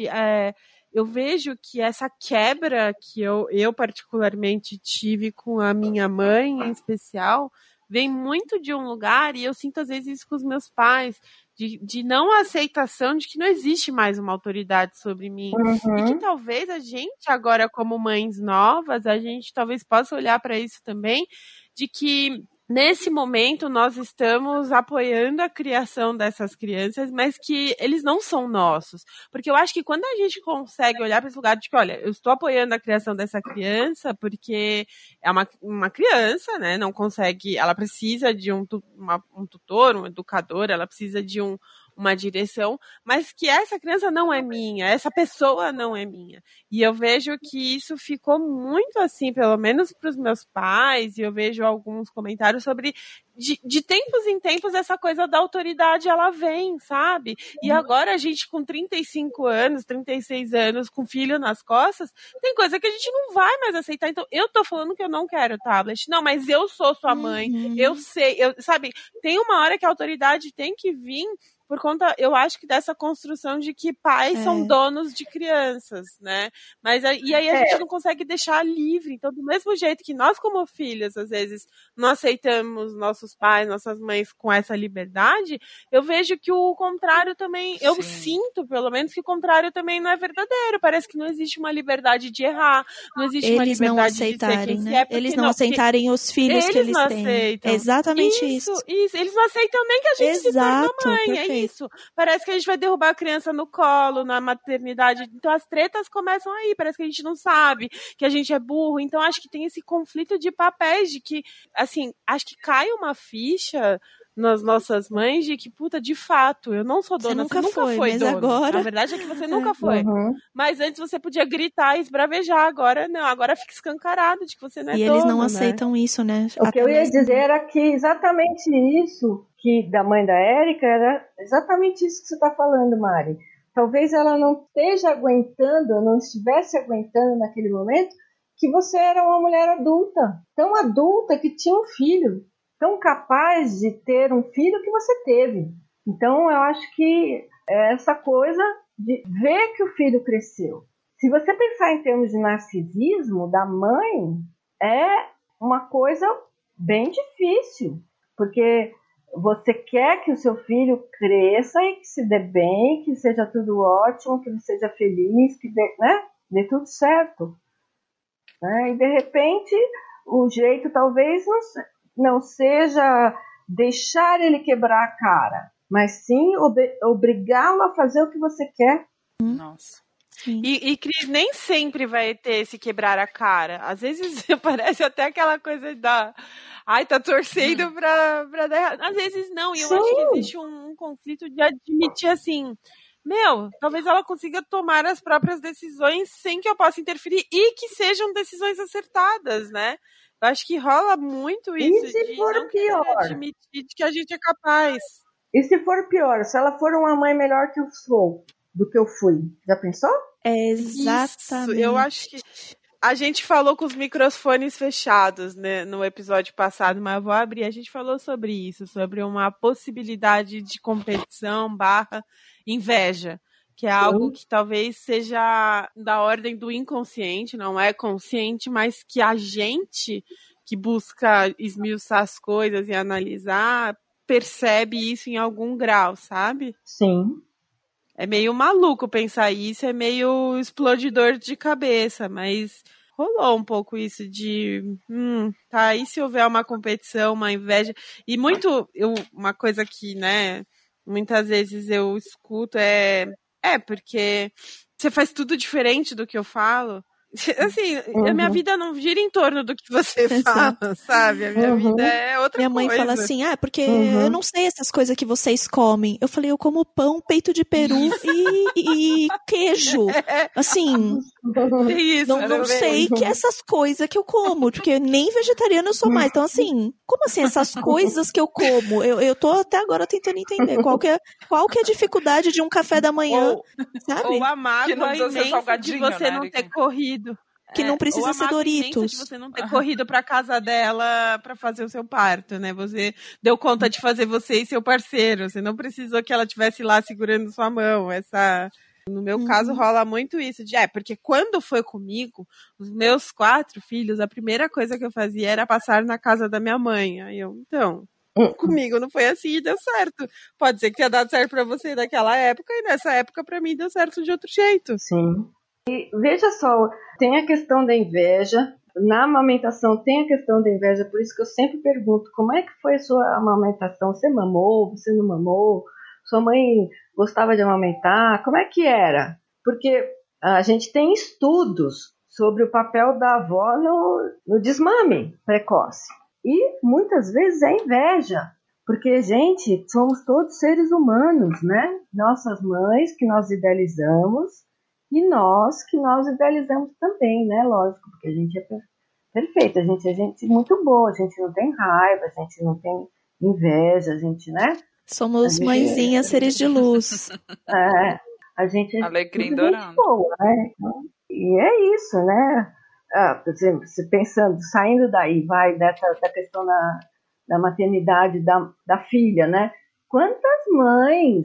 eu vejo que essa quebra que eu particularmente tive com a minha mãe, em especial, vem muito de um lugar, e eu sinto às vezes isso com os meus pais, de não aceitação de que não existe mais uma autoridade sobre mim. E que talvez a gente, agora como mães novas, a gente talvez possa olhar para isso também, de que nesse momento nós estamos apoiando a criação dessas crianças, mas que eles não são nossos. Porque eu acho que quando a gente consegue olhar para esse lugar de que, olha, eu estou apoiando a criação dessa criança porque é uma criança, né? Não consegue, ela precisa de um tutor, um educador, ela precisa de uma direção, mas que essa criança não é minha, essa pessoa não é minha. E eu vejo que isso ficou muito assim, pelo menos para os meus pais, e eu vejo alguns comentários sobre, de tempos em tempos, essa coisa da autoridade, ela vem, sabe? E agora a gente com 35 anos, 36 anos, com filho nas costas, tem coisa que a gente não vai mais aceitar. Então, eu tô falando que eu não quero tablet. Não, mas eu sou sua mãe, eu sei, sabe? Tem uma hora que a autoridade tem que vir por conta, eu acho que dessa construção de que pais são donos de crianças, né? Mas e aí a gente não consegue deixar livre. Então, do mesmo jeito que nós, como filhas, às vezes não aceitamos nossos pais, nossas mães com essa liberdade, eu vejo que o contrário também, eu sinto, pelo menos, que o contrário também não é verdadeiro. Parece que não existe uma liberdade de errar, não existe uma liberdade de ser quem se é. Eles não aceitarem os filhos que eles têm. Aceitam. É exatamente isso. Eles não aceitam nem que a gente se torne mãe. Perfeito. É isso. Parece que a gente vai derrubar a criança no colo, na maternidade. Então as tretas começam aí. Parece que a gente não sabe, que a gente é burro. Então acho que tem esse conflito de papéis, de que, assim, acho que cai uma ficha nas nossas mães de que, puta, de fato, eu não sou dona, você nunca foi mas dona. Agora... A verdade é que você nunca foi. Mas antes você podia gritar e esbravejar, agora não, agora fica escancarado de que você não é dona. E eles não aceitam isso, né? O que eu ia dizer era que exatamente isso que da mãe da Érica era exatamente isso que você está falando, Mari. Talvez ela não esteja aguentando, não estivesse aguentando naquele momento que você era uma mulher adulta, tão adulta que tinha um filho, tão capaz de ter um filho que você teve. Então, eu acho que é essa coisa de ver que o filho cresceu. Se você pensar em termos de narcisismo da mãe, é uma coisa bem difícil, porque você quer que o seu filho cresça e que se dê bem, que seja tudo ótimo, que ele seja feliz, que dê tudo certo. Né? E, de repente, o jeito talvez não seja deixar ele quebrar a cara, mas sim obrigá-lo a fazer o que você quer. Nossa. E Cris, nem sempre vai ter esse quebrar a cara. Às vezes parece até aquela coisa da... Ai, tá torcendo pra dar errado. Às vezes não, e eu acho que existe um conflito de admitir assim... talvez ela consiga tomar as próprias decisões sem que eu possa interferir e que sejam decisões acertadas, né? Eu acho que rola muito isso. E se for pior? Admitir que a gente é capaz. E se for pior? Se ela for uma mãe melhor que eu sou, do que eu fui. Já pensou? Exatamente. Isso, eu acho que a gente falou com os microfones fechados, né, no episódio passado, mas eu vou abrir. A gente falou sobre isso, sobre uma possibilidade de competição / inveja, que é algo que talvez seja da ordem do inconsciente, não é consciente, mas que a gente que busca esmiuçar as coisas e analisar percebe isso em algum grau, sabe? Sim. É meio maluco pensar isso, é meio explodidor de cabeça, mas rolou um pouco isso de, tá, e se houver uma competição, uma inveja, e uma coisa que, né, muitas vezes eu escuto porque você faz tudo diferente do que eu falo. Assim, a minha vida não gira em torno do que você fala, sabe? A minha vida é outra coisa. Minha mãe fala assim, porque eu não sei essas coisas que vocês comem. Eu falei, eu como pão, peito de peru e queijo. Assim, isso, não sei que essas coisas que eu como, porque nem vegetariana eu sou mais. Então, assim, como assim essas coisas que eu como? Eu tô até agora tentando entender qual que é a dificuldade de um café da manhã, sabe? Ou a mágoa imensa de você não ter corrido. Que não precisa ser Doritos. De você não ter corrido pra casa dela pra fazer o seu parto, né? Você deu conta de fazer você e seu parceiro. Você não precisou que ela estivesse lá segurando sua mão. No meu caso, rola muito isso. Porque quando foi comigo, os meus 4 filhos, a primeira coisa que eu fazia era passar na casa da minha mãe. Aí comigo não foi assim e deu certo. Pode ser que tenha dado certo pra você naquela época e nessa época pra mim deu certo de outro jeito. Sim. E veja só, tem a questão da inveja, na amamentação tem a questão da inveja, por isso que eu sempre pergunto, como é que foi a sua amamentação? Você mamou, você não mamou? Sua mãe gostava de amamentar? Como é que era? Porque a gente tem estudos sobre o papel da avó no desmame precoce. E muitas vezes é inveja, porque, gente, somos todos seres humanos, né? Nossas mães que nós idealizamos, e nós que nós idealizamos também, né? Lógico, porque a gente é perfeito, a gente é gente muito boa, a gente não tem raiva, a gente não tem inveja, a gente, né? Somos mãezinhas, seres de luz. A gente é alegria gente boa, né? E é isso, né? Você pensando, saindo daí, da questão da maternidade da filha, né? Quantas mães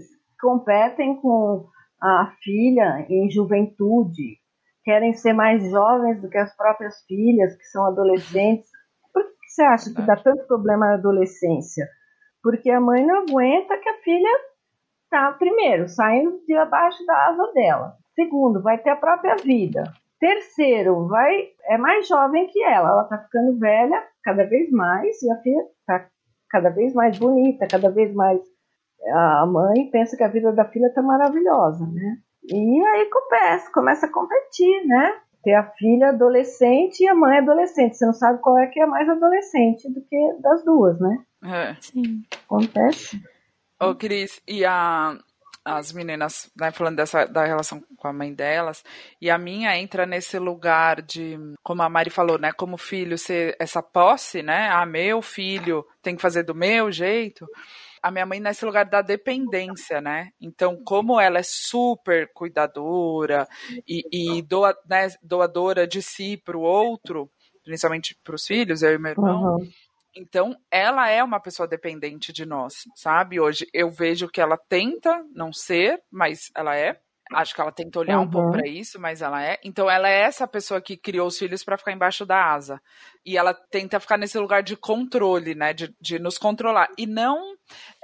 competem com a filha em juventude, querem ser mais jovens do que as próprias filhas, que são adolescentes. Por que você acha que dá tanto problema na adolescência? Porque a mãe não aguenta que a filha está, primeiro, saindo de abaixo da asa dela. Segundo, vai ter a própria vida. Terceiro, é mais jovem que ela está ficando velha cada vez mais, e a filha está cada vez mais bonita, cada vez mais... A mãe pensa que a vida da filha está maravilhosa, né? E aí começa a competir, né? Ter a filha adolescente e a mãe adolescente. Você não sabe qual é que é mais adolescente do que das duas, né? Sim. Acontece. Ô, Cris, e as meninas, né, falando da relação com a mãe delas, e a minha entra nesse lugar de, como a Mari falou, né, como filho ser essa posse, né, meu filho tem que fazer do meu jeito. A minha mãe nesse lugar da dependência, né? Então, como ela é super cuidadora e doadora de si para o outro, principalmente para os filhos, eu e meu irmão, então ela é uma pessoa dependente de nós, sabe? Hoje eu vejo que ela tenta não ser, mas ela é. Acho que ela tenta olhar um pouco para isso, mas ela é. Então, ela é essa pessoa que criou os filhos para ficar embaixo da asa. E ela tenta ficar nesse lugar de controle, né? De nos controlar. E não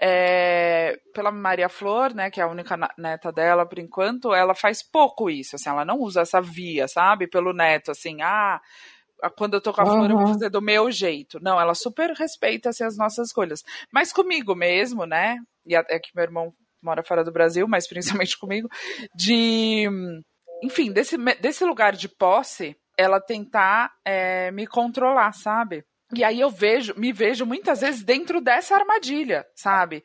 pela Maria Flor, né? Que é a única neta dela, por enquanto, ela faz pouco isso. Assim, ela não usa essa via, sabe? Pelo neto, assim, quando eu tô com a Flor, eu vou fazer do meu jeito. Não, ela super respeita assim, as nossas escolhas. Mas comigo mesmo, né? E é que meu irmão mora fora do Brasil, mas principalmente comigo, enfim, desse lugar de posse, ela tentar me controlar, sabe? E aí eu me vejo muitas vezes dentro dessa armadilha, sabe?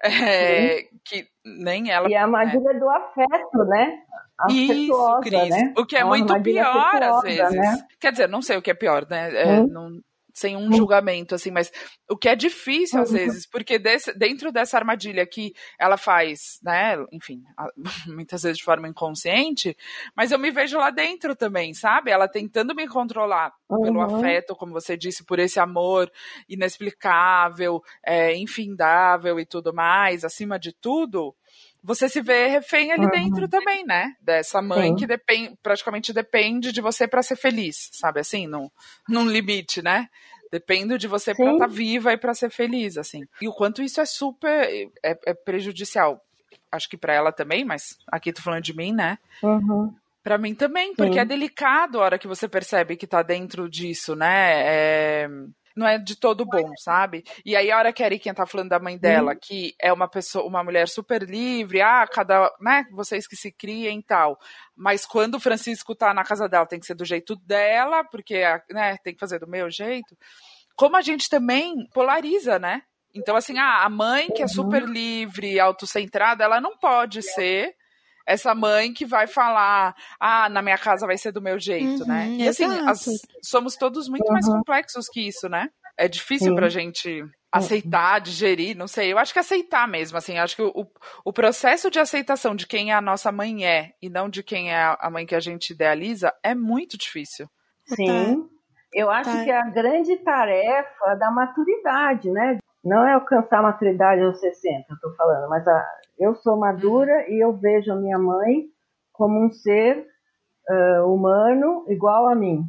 Que nem ela... E a armadilha do afeto, né? Isso, Cris. Né? O que é muito pior, às vezes. Né? Quer dizer, não sei o que é pior, né? Sem um julgamento, assim, mas o que é difícil às vezes, porque dentro dessa armadilha que ela faz, né, enfim, muitas vezes de forma inconsciente, mas eu me vejo lá dentro também, sabe? Ela tentando me controlar pelo afeto, como você disse, por esse amor inexplicável, infindável e tudo mais, acima de tudo, você se vê refém ali dentro também, né? Dessa mãe que praticamente depende de você para ser feliz, sabe? Assim, num limite, né? Dependo de você para estar viva e para ser feliz, assim. E o quanto isso é super prejudicial. Acho que para ela também, mas aqui tô falando de mim, né? Para mim também, porque é delicado a hora que você percebe que tá dentro disso, né? Não é de todo bom, sabe? E aí a hora que a Eriquinha tá falando da mãe dela, que é uma mulher super livre, né, vocês que se criem e tal. Mas quando o Francisco tá na casa dela, tem que ser do jeito dela, porque, né, tem que fazer do meu jeito. Como a gente também polariza, né? Então, assim, a mãe que é super livre, autocentrada, ela não pode ser essa mãe que vai falar, na minha casa vai ser do meu jeito, né? E assim, somos todos muito mais complexos que isso, né? É difícil pra gente aceitar, digerir, não sei. Eu acho que aceitar mesmo, assim, acho que o processo de aceitação de quem a nossa mãe e não de quem é a mãe que a gente idealiza é muito difícil. Sim. Eu acho que é a grande tarefa da maturidade, né? Não é alcançar a maturidade aos 60, eu tô falando, mas eu sou madura e eu vejo a minha mãe como um ser humano igual a mim.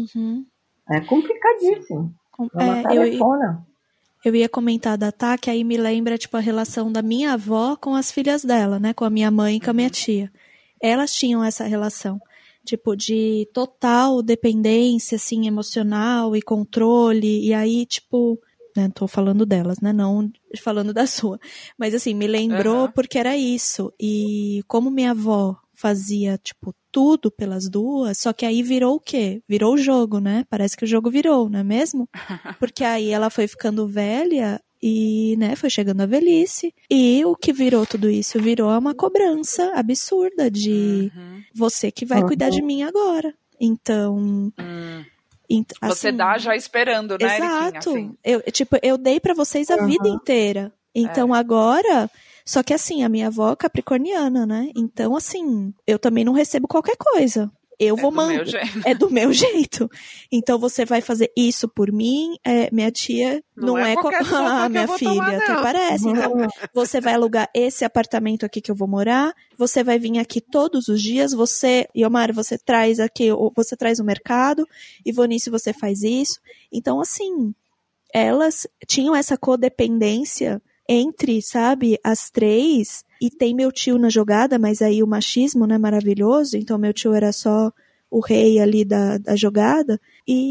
É complicadíssimo. É uma tarefona. Eu ia comentar da Tá, que aí me lembra tipo, a relação da minha avó com as filhas dela, né? Com a minha mãe e com a minha tia. Elas tinham essa relação, tipo, de total dependência, assim, emocional e controle. E aí, tipo... Né, tô falando delas, né? Não falando da sua. Mas assim, me lembrou porque era isso. E como minha avó fazia, tipo, tudo pelas duas, só que aí virou o quê? Virou o jogo, né? Parece que o jogo virou, não é mesmo? Porque aí ela foi ficando velha e, né, foi chegando a velhice. E o que virou tudo isso? Virou uma cobrança absurda de você que vai cuidar de mim agora. Então... Assim, você dá já esperando, né, exato. Eriquinha, assim. Eu dei pra vocês a vida inteira. Então agora... Só que assim, a minha avó é capricorniana, né? Então assim, eu também não recebo qualquer coisa. eu vou mandar. É do meu jeito. Então você vai fazer isso por mim, minha tia não é minha filha, tomar, até parece. Então você vai alugar esse apartamento aqui que eu vou morar, você vai vir aqui todos os dias, Iomar, você traz aqui, você traz o mercado, Ivonice, você faz isso. Então assim, elas tinham essa codependência entre, sabe, as três, e tem meu tio na jogada, mas aí o machismo, né, maravilhoso, então meu tio era só o rei ali da jogada,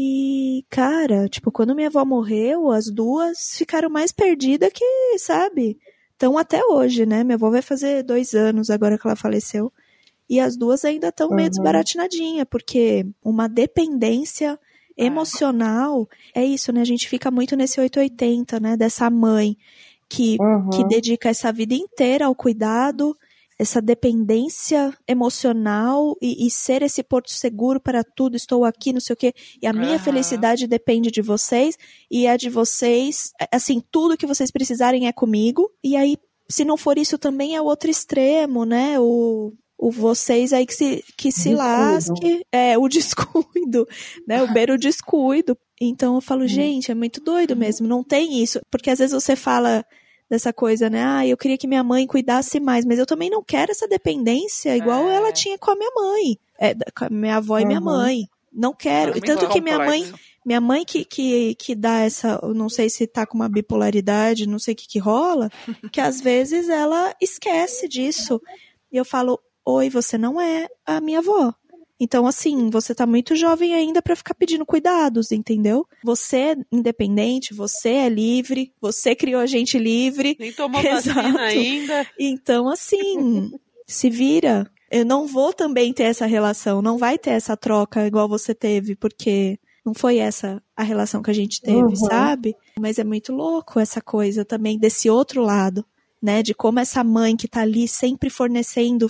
e, cara, tipo, quando minha avó morreu, as duas ficaram mais perdidas que, sabe, estão até hoje, né, minha avó vai fazer 2 anos agora que ela faleceu, e as duas ainda estão meio desbaratinadinhas, porque uma dependência emocional, é isso, né, a gente fica muito nesse 880, né, dessa mãe, que dedica essa vida inteira ao cuidado, essa dependência emocional e ser esse porto seguro para tudo, estou aqui, não sei o quê, e a minha felicidade depende de vocês, e a de vocês, assim, tudo que vocês precisarem é comigo, e aí, se não for isso, também é o outro extremo, né, o vocês aí que se lasque, o descuido, né, o beiro descuido. Então eu falo, gente, é muito doido mesmo, não tem isso, porque às vezes você fala dessa coisa, né, eu queria que minha mãe cuidasse mais, mas eu também não quero essa dependência igual ela tinha com a minha mãe, com a minha avó e minha mãe, não quero, e tanto que minha mãe que dá essa, eu não sei se tá com uma bipolaridade, não sei o que rola, que às vezes ela esquece disso, e eu falo, oi, você não é a minha avó. Então, assim, você tá muito jovem ainda pra ficar pedindo cuidados, entendeu? Você é independente, você é livre, você criou a gente livre. Nem tomou vacina ainda. Então, assim, se vira. Eu não vou também ter essa relação, não vai ter essa troca igual você teve, porque não foi essa a relação que a gente teve, sabe? Mas é muito louco essa coisa também desse outro lado. Né, de como essa mãe que tá ali sempre fornecendo,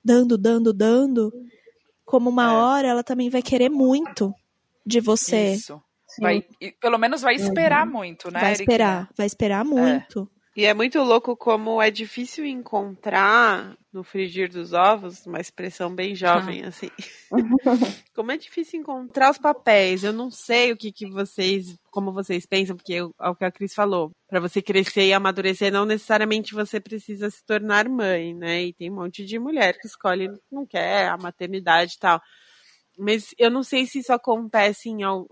dando, como uma hora ela também vai querer muito de você. Isso. Pelo menos vai esperar muito, né, vai esperar muito. E é muito louco como é difícil encontrar no frigir dos ovos, uma expressão bem jovem, assim. Como é difícil encontrar os papéis. Eu não sei o que como vocês pensam, porque é o que a Cris falou. Para você crescer e amadurecer, não necessariamente você precisa se tornar mãe, né? E tem um monte de mulher que escolhe, não quer a maternidade e tal. Mas eu não sei se isso acontece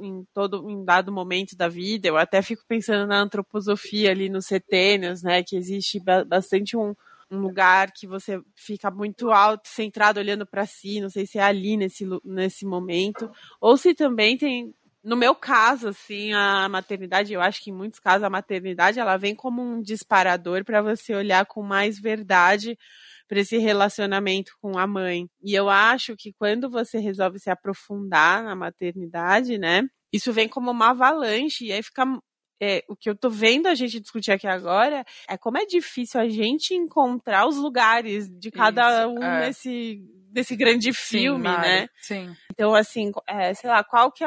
em dado momento da vida. Eu até fico pensando na antroposofia ali nos setênios, né? Que existe bastante um lugar que você fica muito centrado olhando para si. Não sei se é ali nesse momento. Ou se também tem... No meu caso, assim, a maternidade, eu acho que em muitos casos a maternidade, ela vem como um disparador para você olhar com mais verdade para esse relacionamento com a mãe. E eu acho que quando você resolve se aprofundar na maternidade, né, isso vem como uma avalanche, e aí fica... o que eu tô vendo a gente discutir aqui agora é como é difícil a gente encontrar os lugares de cada desse grande filme, né? Sim. Então, assim, sei lá, qual que é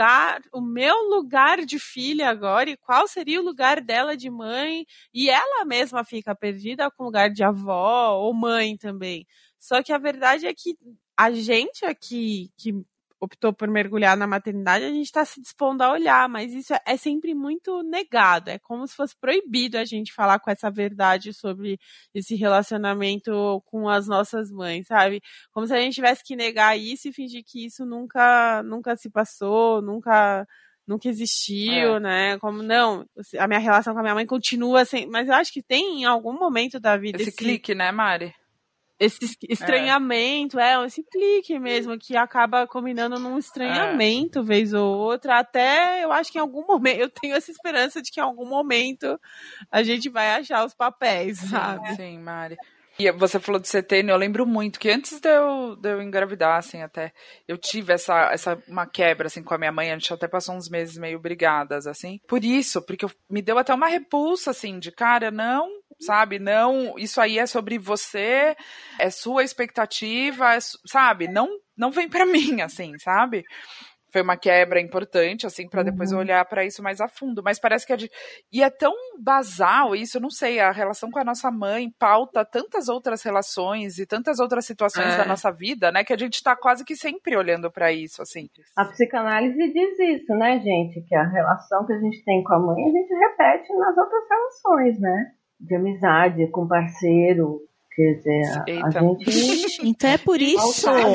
o meu lugar de filha agora, e qual seria o lugar dela de mãe, e ela mesma fica perdida com o lugar de avó ou mãe também. Só que a verdade é que a gente aqui, que optou por mergulhar na maternidade, a gente está se dispondo a olhar, mas isso é sempre muito negado, é como se fosse proibido a gente falar com essa verdade sobre esse relacionamento com as nossas mães, sabe? Como se a gente tivesse que negar isso e fingir que isso nunca se passou, nunca existiu, né? Como não, a minha relação com a minha mãe continua assim, mas eu acho que tem em algum momento da vida esse clique, né, Mari? Esse estranhamento, esse clique mesmo, que acaba combinando num estranhamento, vez ou outra, até eu acho que em algum momento, eu tenho essa esperança de que em algum momento a gente vai achar os papéis, sabe? Sim, Mari. E você falou de setênio, eu lembro muito que antes de eu engravidar, assim, até, eu tive uma quebra, assim, com a minha mãe, a gente até passou uns meses meio brigadas, assim, porque me deu até uma repulsa, assim, de cara, não, sabe, não, isso aí é sobre você, é sua expectativa, sabe, não vem pra mim, assim, sabe? foi uma quebra importante, assim, para depois eu olhar para isso mais a fundo. Mas parece que e é tão basal isso, eu não sei, a relação com a nossa mãe pauta tantas outras relações e tantas outras situações da nossa vida, né, que a gente tá quase que sempre olhando para isso, assim. A psicanálise diz isso, né, gente? Que a relação que a gente tem com a mãe, a gente repete nas outras relações, né? De amizade, com parceiro. Quer dizer, a gente... Então é por isso. Ai,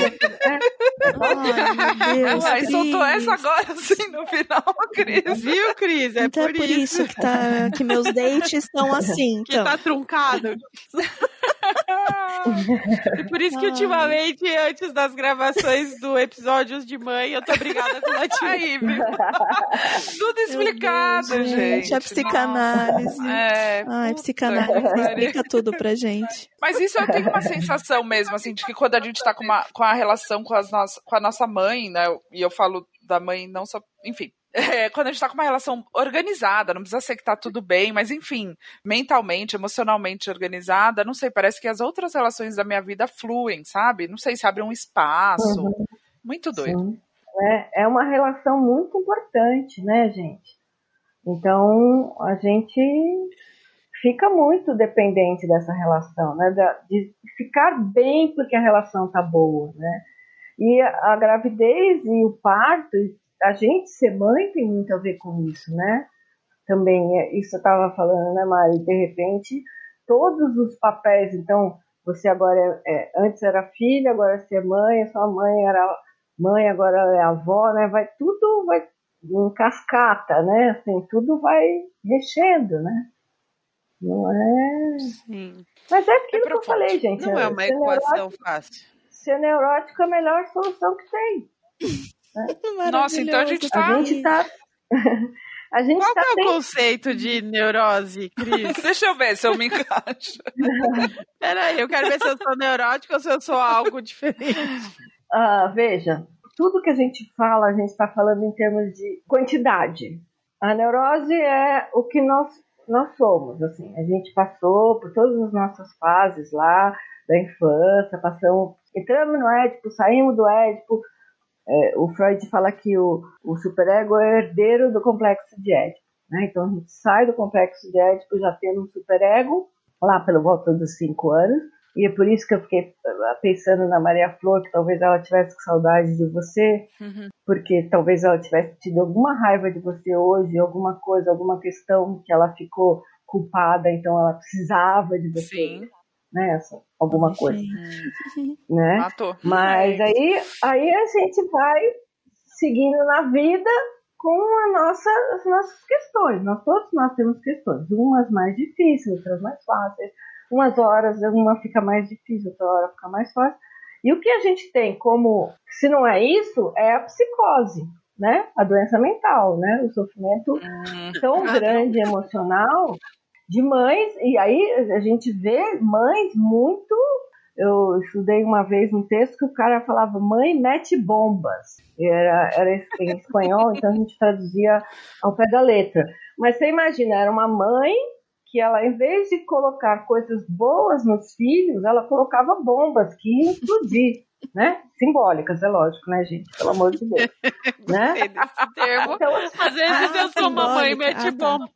meu Deus, Ai, soltou essa agora, assim, no final, Cris. Viu, Cris? Então é por isso que meus dates estão assim. Que tá truncado. E por isso que ultimamente, antes das gravações do Episódios de Mãe, eu tô brigada com a tia. Aí, viu? Tudo explicado, Deus, gente. A psicanálise. Ai, psicanálise explica tudo pra gente. Mas isso eu tenho uma sensação mesmo, assim, de que quando a gente tá com a relação com a nossa mãe, né? E eu falo da mãe não só... Enfim. Quando a gente tá com uma relação organizada, não precisa ser que tá tudo bem, mas enfim, mentalmente, emocionalmente organizada, não sei, parece que as outras relações da minha vida fluem, sabe? Não sei se abre um espaço. Muito doido. Sim. É uma relação muito importante, né, gente? Então, a gente fica muito dependente dessa relação, né? De ficar bem porque a relação tá boa, né? E a gravidez e o parto, a gente ser mãe tem muito a ver com isso, né? Também, isso eu estava falando, né, Mari? De repente, todos os papéis, então, você agora antes era filha, agora você é mãe, a sua mãe era mãe, agora é avó, né? Tudo vai em cascata, né? Assim, tudo vai mexendo, né? Não é... Sim. Mas é aquilo que eu falei, gente. Não é uma equação fácil. Ser neurótico é a melhor solução que tem. Nossa, então a gente tá... A gente tá Qual que é o conceito de neurose, Cris? Deixa eu ver se eu me encaixo. Peraí, eu quero ver se eu sou neurótica ou se eu sou algo diferente. Veja, tudo que a gente fala, a gente está falando em termos de quantidade. A neurose é o que nós somos, assim. A gente passou por todas as nossas fases lá, da infância, entramos no Édipo, saímos do Édipo. O Freud fala que o superego é herdeiro do complexo de Édipo, né? Então a gente sai do complexo de Édipo já tendo um superego lá pela volta dos 5 anos, e é por isso que eu fiquei pensando na Maria Flor, que talvez ela tivesse saudade de você, porque talvez ela tivesse tido alguma raiva de você hoje, alguma coisa, alguma questão que ela ficou culpada, então ela precisava de você. Sim. Né, alguma coisa, né? Matou. Mas aí a gente vai seguindo na vida com as nossas questões. Todos nós temos questões, umas mais difíceis, outras mais fáceis. Umas horas uma fica mais difícil, outra hora fica mais fácil. E o que a gente tem como, se não é isso, é a psicose, né? A doença mental, né? O sofrimento tão grande emocional de mães, e aí a gente vê mães muito... Eu estudei uma vez um texto que o cara falava, mãe mete bombas. Era em espanhol, então a gente traduzia ao pé da letra. Mas você imagina, era uma mãe que ela, em vez de colocar coisas boas nos filhos, ela colocava bombas que iam explodir, né? Simbólicas, é lógico, né, gente? Pelo amor de Deus. Né? Termo. Então, às vezes eu sou uma mãe mete bomba.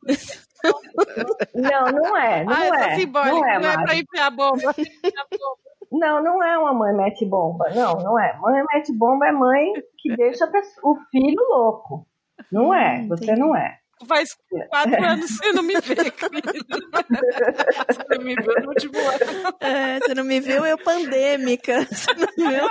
Não é. Não é pra enfiar a bomba. Não é uma mãe mete bomba. Não é. Mãe mete bomba é mãe que deixa o filho louco. Não é. Você não é. Faz 4 anos que você não me vê, querida. Você me viu no último ano. Você não me viu, eu pandêmica. Você não viu?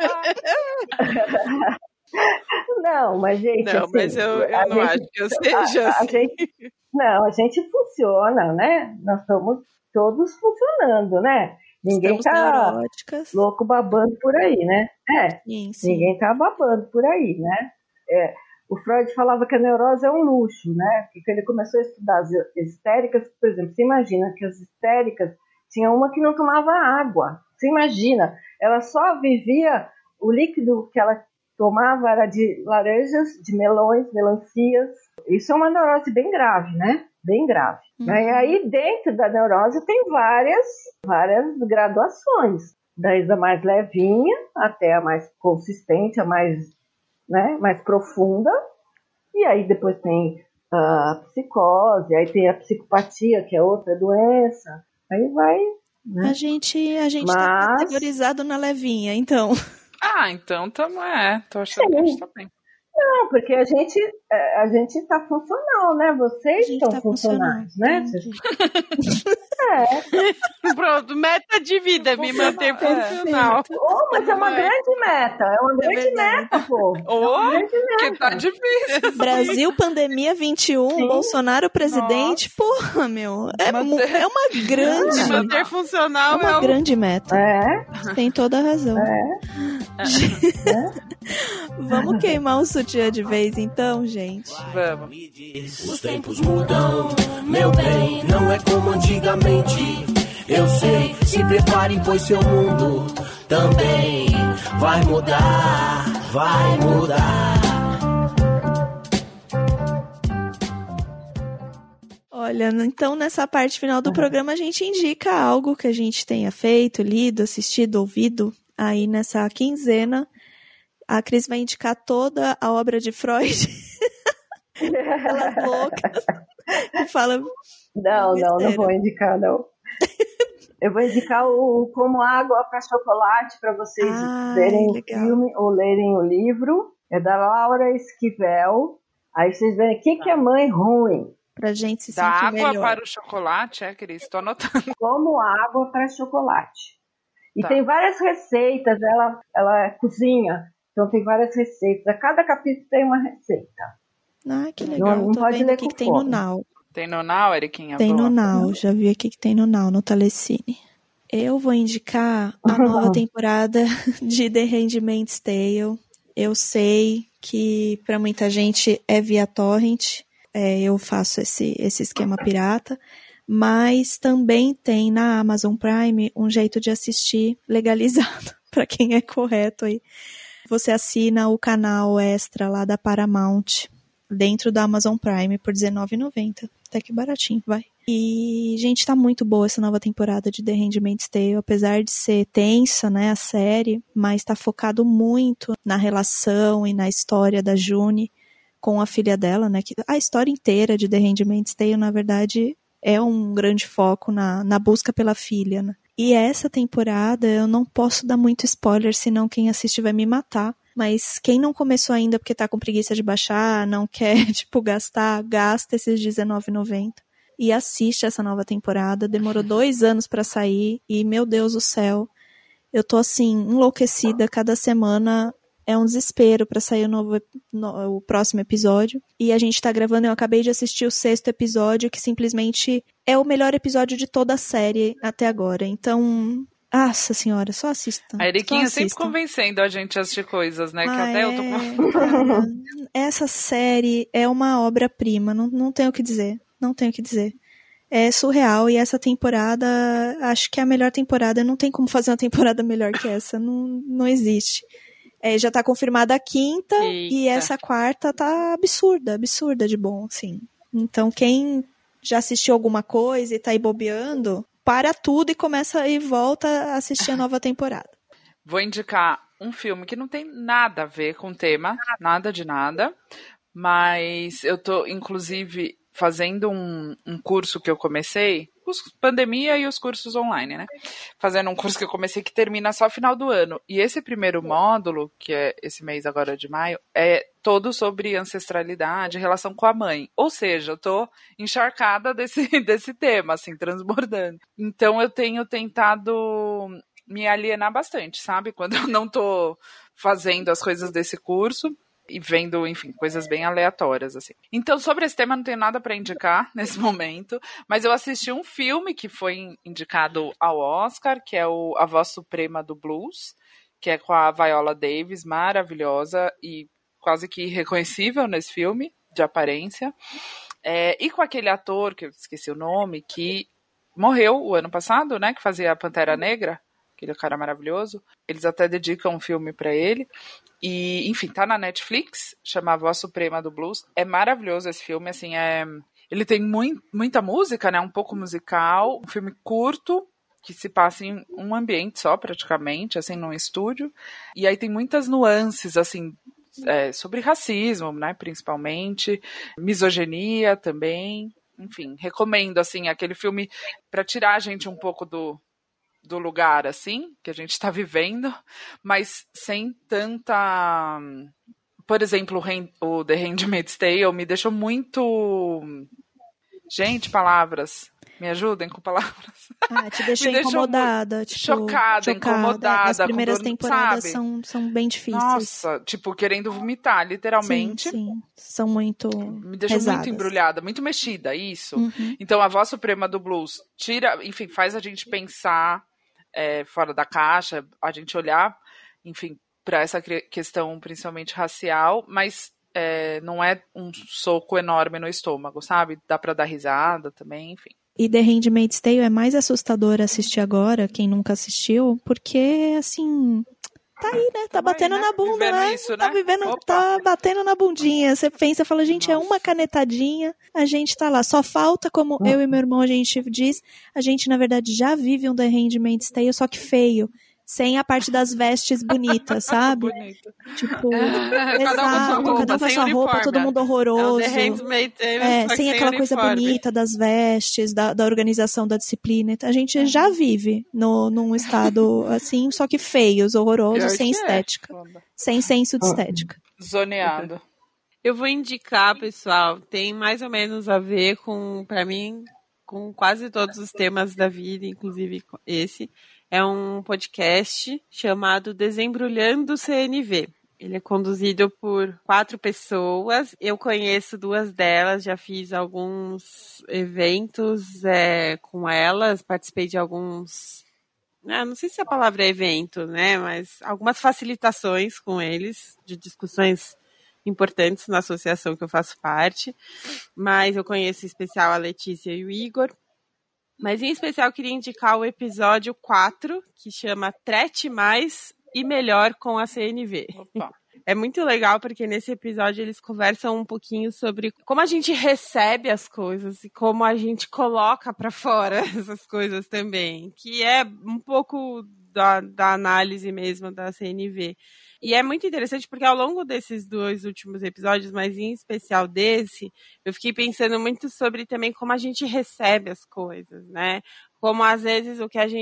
Não, mas gente... Não, assim, mas eu não acho que eu seja assim. A gente funciona, né? Nós estamos todos funcionando, né? Ninguém tá louco babando por aí, né? Sim. Ninguém tá babando por aí, né? O Freud falava que a neurose é um luxo, né? Porque ele começou a estudar as histéricas, por exemplo, você imagina que as histéricas, tinha uma que não tomava água. Você imagina, ela só vivia, o líquido que ela tomava era de laranjas, de melões, melancias. Isso é uma neurose bem grave, né? Bem grave. E aí, dentro da neurose, tem várias graduações. Desde a mais levinha até a mais consistente, a mais né, mais profunda, e aí depois tem a psicose, aí tem a psicopatia, que é outra doença, aí vai, né? A gente tá categorizado na levinha, então. Então tô achando que a gente tá bem. Não, porque a gente tá funcional, né? Vocês estão funcionais, né? Pronto, meta de vida, me manter funcional. Mas é uma grande meta. É uma grande meta, pô. Que tá difícil. Brasil, pandemia 21, Sim. Bolsonaro presidente. Nossa. Porra, meu. É uma grande. Me manter funcional é uma grande meta. Tem toda a razão. Vamos queimar o sutiã de vez, então, gente? Vamos. Os tempos mudam, meu bem, não é como antigamente. Eu sei, se preparem, pois seu mundo também vai mudar, vai mudar. Olha, então nessa parte final do programa a gente indica algo que a gente tenha feito, lido, assistido, ouvido aí nessa quinzena. A Cris vai indicar toda a obra de Freud. Aquelas loucas que fala. Não vou indicar, não. Eu vou indicar o Como Água para Chocolate para vocês verem o filme ou lerem o livro. É da Laura Esquivel. Aí vocês verem o que é mãe ruim. Pra gente se da sentir água melhor. para o chocolate, Cris? Tô anotando. Como Água para Chocolate. E tem várias receitas, ela cozinha. Então tem várias receitas. A cada capítulo tem uma receita. Que legal. Não tô pode vendo ler aqui com que tem fome. no Now. Tem no Now, Eriquinha? Tem Boa. no Now. Já vi aqui que tem no Now, no Telecine. Eu vou indicar a nova temporada de The Handmaid's Tale. Eu sei que para muita gente é via torrent. Eu faço esse esquema pirata. Mas também tem na Amazon Prime um jeito de assistir legalizado, para quem é correto aí. Você assina o canal extra lá da Paramount, dentro da Amazon Prime, por R$19,90. Até que baratinho, vai. E, gente, tá muito boa essa nova temporada de The Handmaid's Tale, apesar de ser tensa, né, a série, mas tá focado muito na relação e na história da June com a filha dela, né, que a história inteira de The Handmaid's Tale, na verdade, é um grande foco na busca pela filha, né. E essa temporada, eu não posso dar muito spoiler, senão quem assiste vai me matar. Mas quem não começou ainda porque tá com preguiça de baixar, não quer, gasta esses R$19,90. E assiste essa nova temporada. Demorou 2 anos pra sair. E, meu Deus do céu, eu tô, assim, enlouquecida. Cada semana é um desespero pra sair o próximo episódio. E a gente tá gravando, eu acabei de assistir o 6º episódio, que simplesmente é o melhor episódio de toda a série até agora. Então, nossa senhora, só assistam. A Eriquinha sempre convencendo a gente a assistir coisas, né? Que até eu tô Essa série é uma obra-prima, não tenho o que dizer. Não tenho o que dizer. É surreal, e essa temporada, acho que é a melhor temporada. Não tem como fazer uma temporada melhor que essa. Não existe. Já tá confirmada a 5ª. Eita. E essa 4ª tá absurda de bom, assim. Então, quem já assistiu alguma coisa e tá aí bobeando, para tudo e começa e volta a assistir a nova temporada. Vou indicar um filme que não tem nada a ver com o tema, nada de nada, mas eu tô, inclusive, fazendo um curso que eu comecei, pandemia e os cursos online, né? Fazendo um curso que eu comecei que termina só final do ano. E esse primeiro módulo, que é esse mês agora de maio, é todo sobre ancestralidade, relação com a mãe. Ou seja, eu tô encharcada desse tema, assim, transbordando. Então eu tenho tentado me alienar bastante, sabe? Quando eu não tô fazendo as coisas desse curso e vendo, enfim, coisas bem aleatórias, assim. Então, sobre esse tema, não tenho nada para indicar nesse momento, mas eu assisti um filme que foi indicado ao Oscar, que é A Voz Suprema do Blues, que é com a Viola Davis, maravilhosa e quase que irreconhecível nesse filme, de aparência. E com aquele ator, que eu esqueci o nome, que morreu o ano passado, né, que fazia a Pantera Negra, aquele cara maravilhoso. Eles até dedicam um filme para ele. E, enfim, tá na Netflix, chama A Voz Suprema do Blues. É maravilhoso esse filme, assim, ele tem muita música, né, um pouco musical, um filme curto, que se passa em um ambiente só, praticamente, assim, num estúdio. E aí tem muitas nuances, assim, sobre racismo, né, principalmente, misoginia também, enfim, recomendo, assim, aquele filme para tirar a gente um pouco do lugar, assim, que a gente está vivendo, mas sem tanta... Por exemplo, o The Handmaid's Tale me deixou muito... Gente, palavras... Me ajudem com palavras. Te deixou incomodada. Tipo, chocada, incomodada. As primeiras temporadas são bem difíceis. Nossa, tipo, querendo vomitar, literalmente. Sim. São muito Me deixou pesadas. muito embrulhada, muito mexida, isso. Então, a Voz Suprema do Blues enfim, faz a gente pensar fora da caixa, a gente olhar, enfim, para essa questão principalmente racial, mas não é um soco enorme no estômago, sabe? Dá para dar risada também, enfim. E The Handmaid's Tale é mais assustador assistir agora, quem nunca assistiu, porque, assim, tá aí, né? Tá batendo na bunda, né? Isso, tá né? vivendo, tá batendo na bundinha. Você pensa, fala, gente, é uma canetadinha, a gente tá lá. Só falta, como eu e meu irmão, a gente diz, a gente, na verdade, já vive um The Handmaid's Tale, só que feio. Sem a parte das vestes bonitas, sabe? Bonito. Tipo, cada um com a sua roupa, todo mundo horroroso. Sem aquela coisa bonita das vestes, da organização da disciplina. A gente já vive num estado assim, só que feios, horrorosos, sem estética. Sem senso de estética. Zoneado. Eu vou indicar, pessoal, tem mais ou menos a ver pra mim, com quase todos os temas da vida, inclusive esse. É um podcast chamado Desembrulhando CNV. Ele é conduzido por 4 pessoas. Eu conheço 2 delas, já fiz alguns eventos com elas, participei de alguns... não sei se a palavra é evento, né? Mas algumas facilitações com eles, de discussões importantes na associação que eu faço parte. Mas eu conheço em especial a Letícia e o Igor. Mas, em especial, eu queria indicar o episódio 4, que chama Trete Mais e Melhor com a CNV. Opa. É muito legal, porque nesse episódio eles conversam um pouquinho sobre como a gente recebe as coisas e como a gente coloca para fora essas coisas também, que é um pouco da análise mesmo da CNV. E é muito interessante porque ao longo desses 2 últimos episódios, mas em especial desse, eu fiquei pensando muito sobre também como a gente recebe as coisas, né? Como às vezes o que a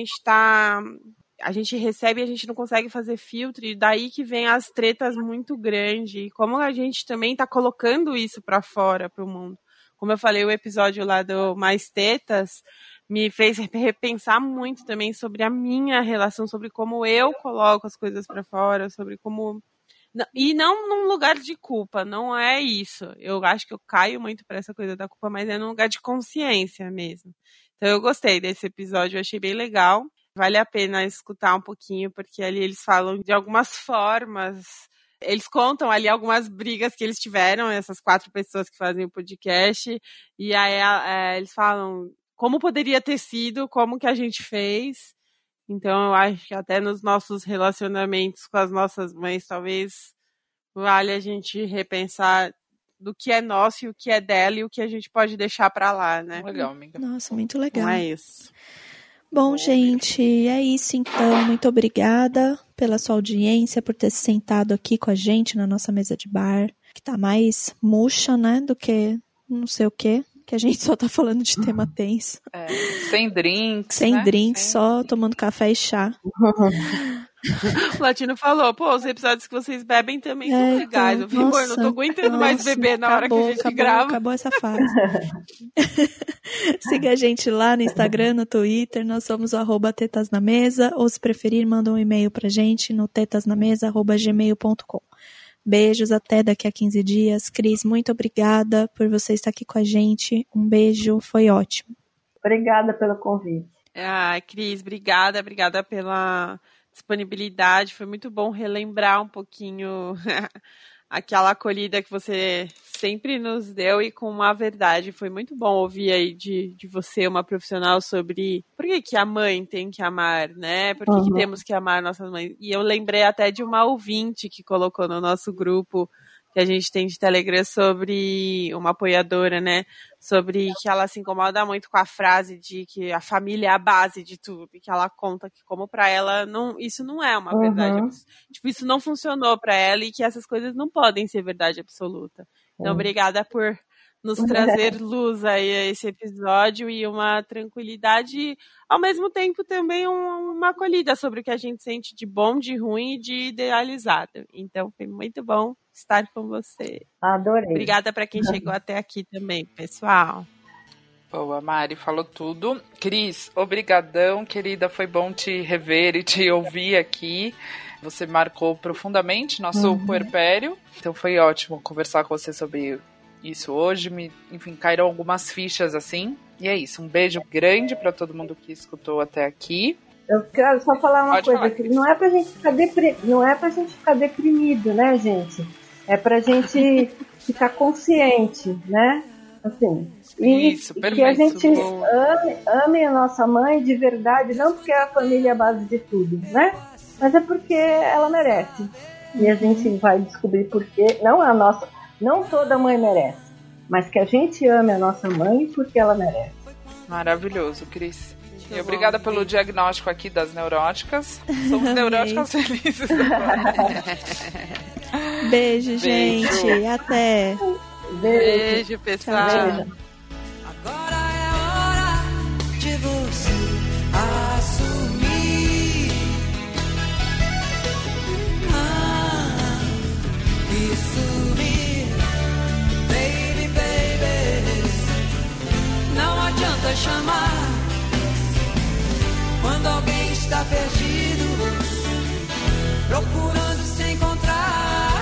gente recebe e a gente não consegue fazer filtro, e daí que vem as tretas muito grandes, e como a gente também está colocando isso para fora, para o mundo. Como eu falei, o episódio lá do Mais Tetas me fez repensar muito também sobre a minha relação, sobre como eu coloco as coisas para fora, sobre como... E não num lugar de culpa, não é isso. Eu acho que eu caio muito para essa coisa da culpa, mas é num lugar de consciência mesmo. Então eu gostei desse episódio, eu achei bem legal. Vale a pena escutar um pouquinho, porque ali eles falam de algumas formas... Eles contam ali algumas brigas que eles tiveram, essas 4 pessoas que fazem o podcast, e aí eles falam como poderia ter sido, como que a gente fez. Então eu acho que até nos nossos relacionamentos com as nossas mães, talvez vale a gente repensar do que é nosso e o que é dela e o que a gente pode deixar pra lá, né? Legal, amiga. Nossa, muito legal. Não é isso. Bom, gente, é isso então. Muito obrigada pela sua audiência, por ter se sentado aqui com a gente na nossa mesa de bar, que tá mais murcha, né, do que não sei o quê, que a gente só tá falando de tema tenso. Sem drinks, Sem né? drinks, só tomando café e chá. O Latino falou, os episódios que vocês bebem também são legais. Eu falei, amor, não tô aguentando mais beber na hora que a gente grava. Acabou essa fase. Siga a gente lá no Instagram, no Twitter, nós somos o @tetasnamesa, ou se preferir, manda um e-mail pra gente no tetasnamesa@gmail.com. Beijos, até daqui a 15 dias. Cris, muito obrigada por você estar aqui com a gente. Um beijo, foi ótimo. Obrigada pelo convite. Cris, obrigada pela disponibilidade. Foi muito bom relembrar um pouquinho aquela acolhida que você sempre nos deu e com uma verdade. Foi muito bom ouvir aí de você, uma profissional, sobre por que a mãe tem que amar, né? Por que temos que amar nossas mães. E eu lembrei até de uma ouvinte que colocou no nosso grupo que a gente tem de Telegram sobre uma apoiadora, né? Sobre que ela se incomoda muito com a frase de que a família é a base de tudo, e que ela conta que como pra ela isso não é uma verdade, tipo, isso não funcionou pra ela e que essas coisas não podem ser verdade absoluta. Então, obrigada por nos trazer luz aí a esse episódio e uma tranquilidade, ao mesmo tempo também uma acolhida sobre o que a gente sente de bom, de ruim e de idealizado. Então foi muito bom estar com você. Adorei. Obrigada para quem chegou até aqui também, pessoal. Boa, Mari, falou tudo. Cris, obrigadão, querida, foi bom te rever e te ouvir aqui. Você marcou profundamente nosso puerpério, então foi ótimo conversar com você sobre isso hoje, enfim, caíram algumas fichas assim. E é isso, um beijo grande para todo mundo que escutou até aqui. Eu quero só falar uma coisa, que não é pra gente ficar deprimido, né, gente? É pra gente ficar consciente, né? Assim, isso, que a gente ame a nossa mãe de verdade, não porque é a família é a base de tudo, né? Mas é porque ela merece. E a gente vai descobrir por quê. Não toda mãe merece, mas que a gente ame a nossa mãe porque ela merece. Maravilhoso, Cris. E obrigada pelo diagnóstico aqui das neuróticas. Somos neuróticas felizes agora. Beijo, gente. Até. Beijo, pessoal. Beijo. Agora é hora de você assumir e sumir, baby, baby. Não adianta chamar quando alguém está perdido, procurando se encontrar.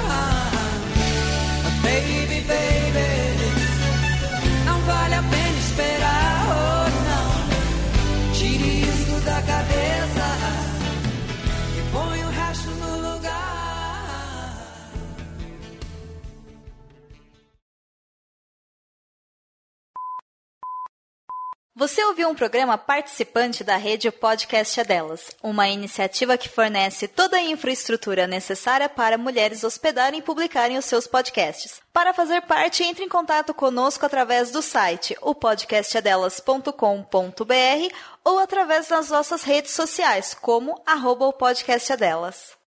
Baby, baby, não vale a pena esperar, oh não. Tire isso da cabeça e põe o resto no lugar. Você ouviu um programa participante da rede Podcast é Delas, uma iniciativa que fornece toda a infraestrutura necessária para mulheres hospedarem e publicarem os seus podcasts. Para fazer parte, entre em contato conosco através do site opodcastadelas.com.br ou através das nossas redes sociais, como @opodcastadelas.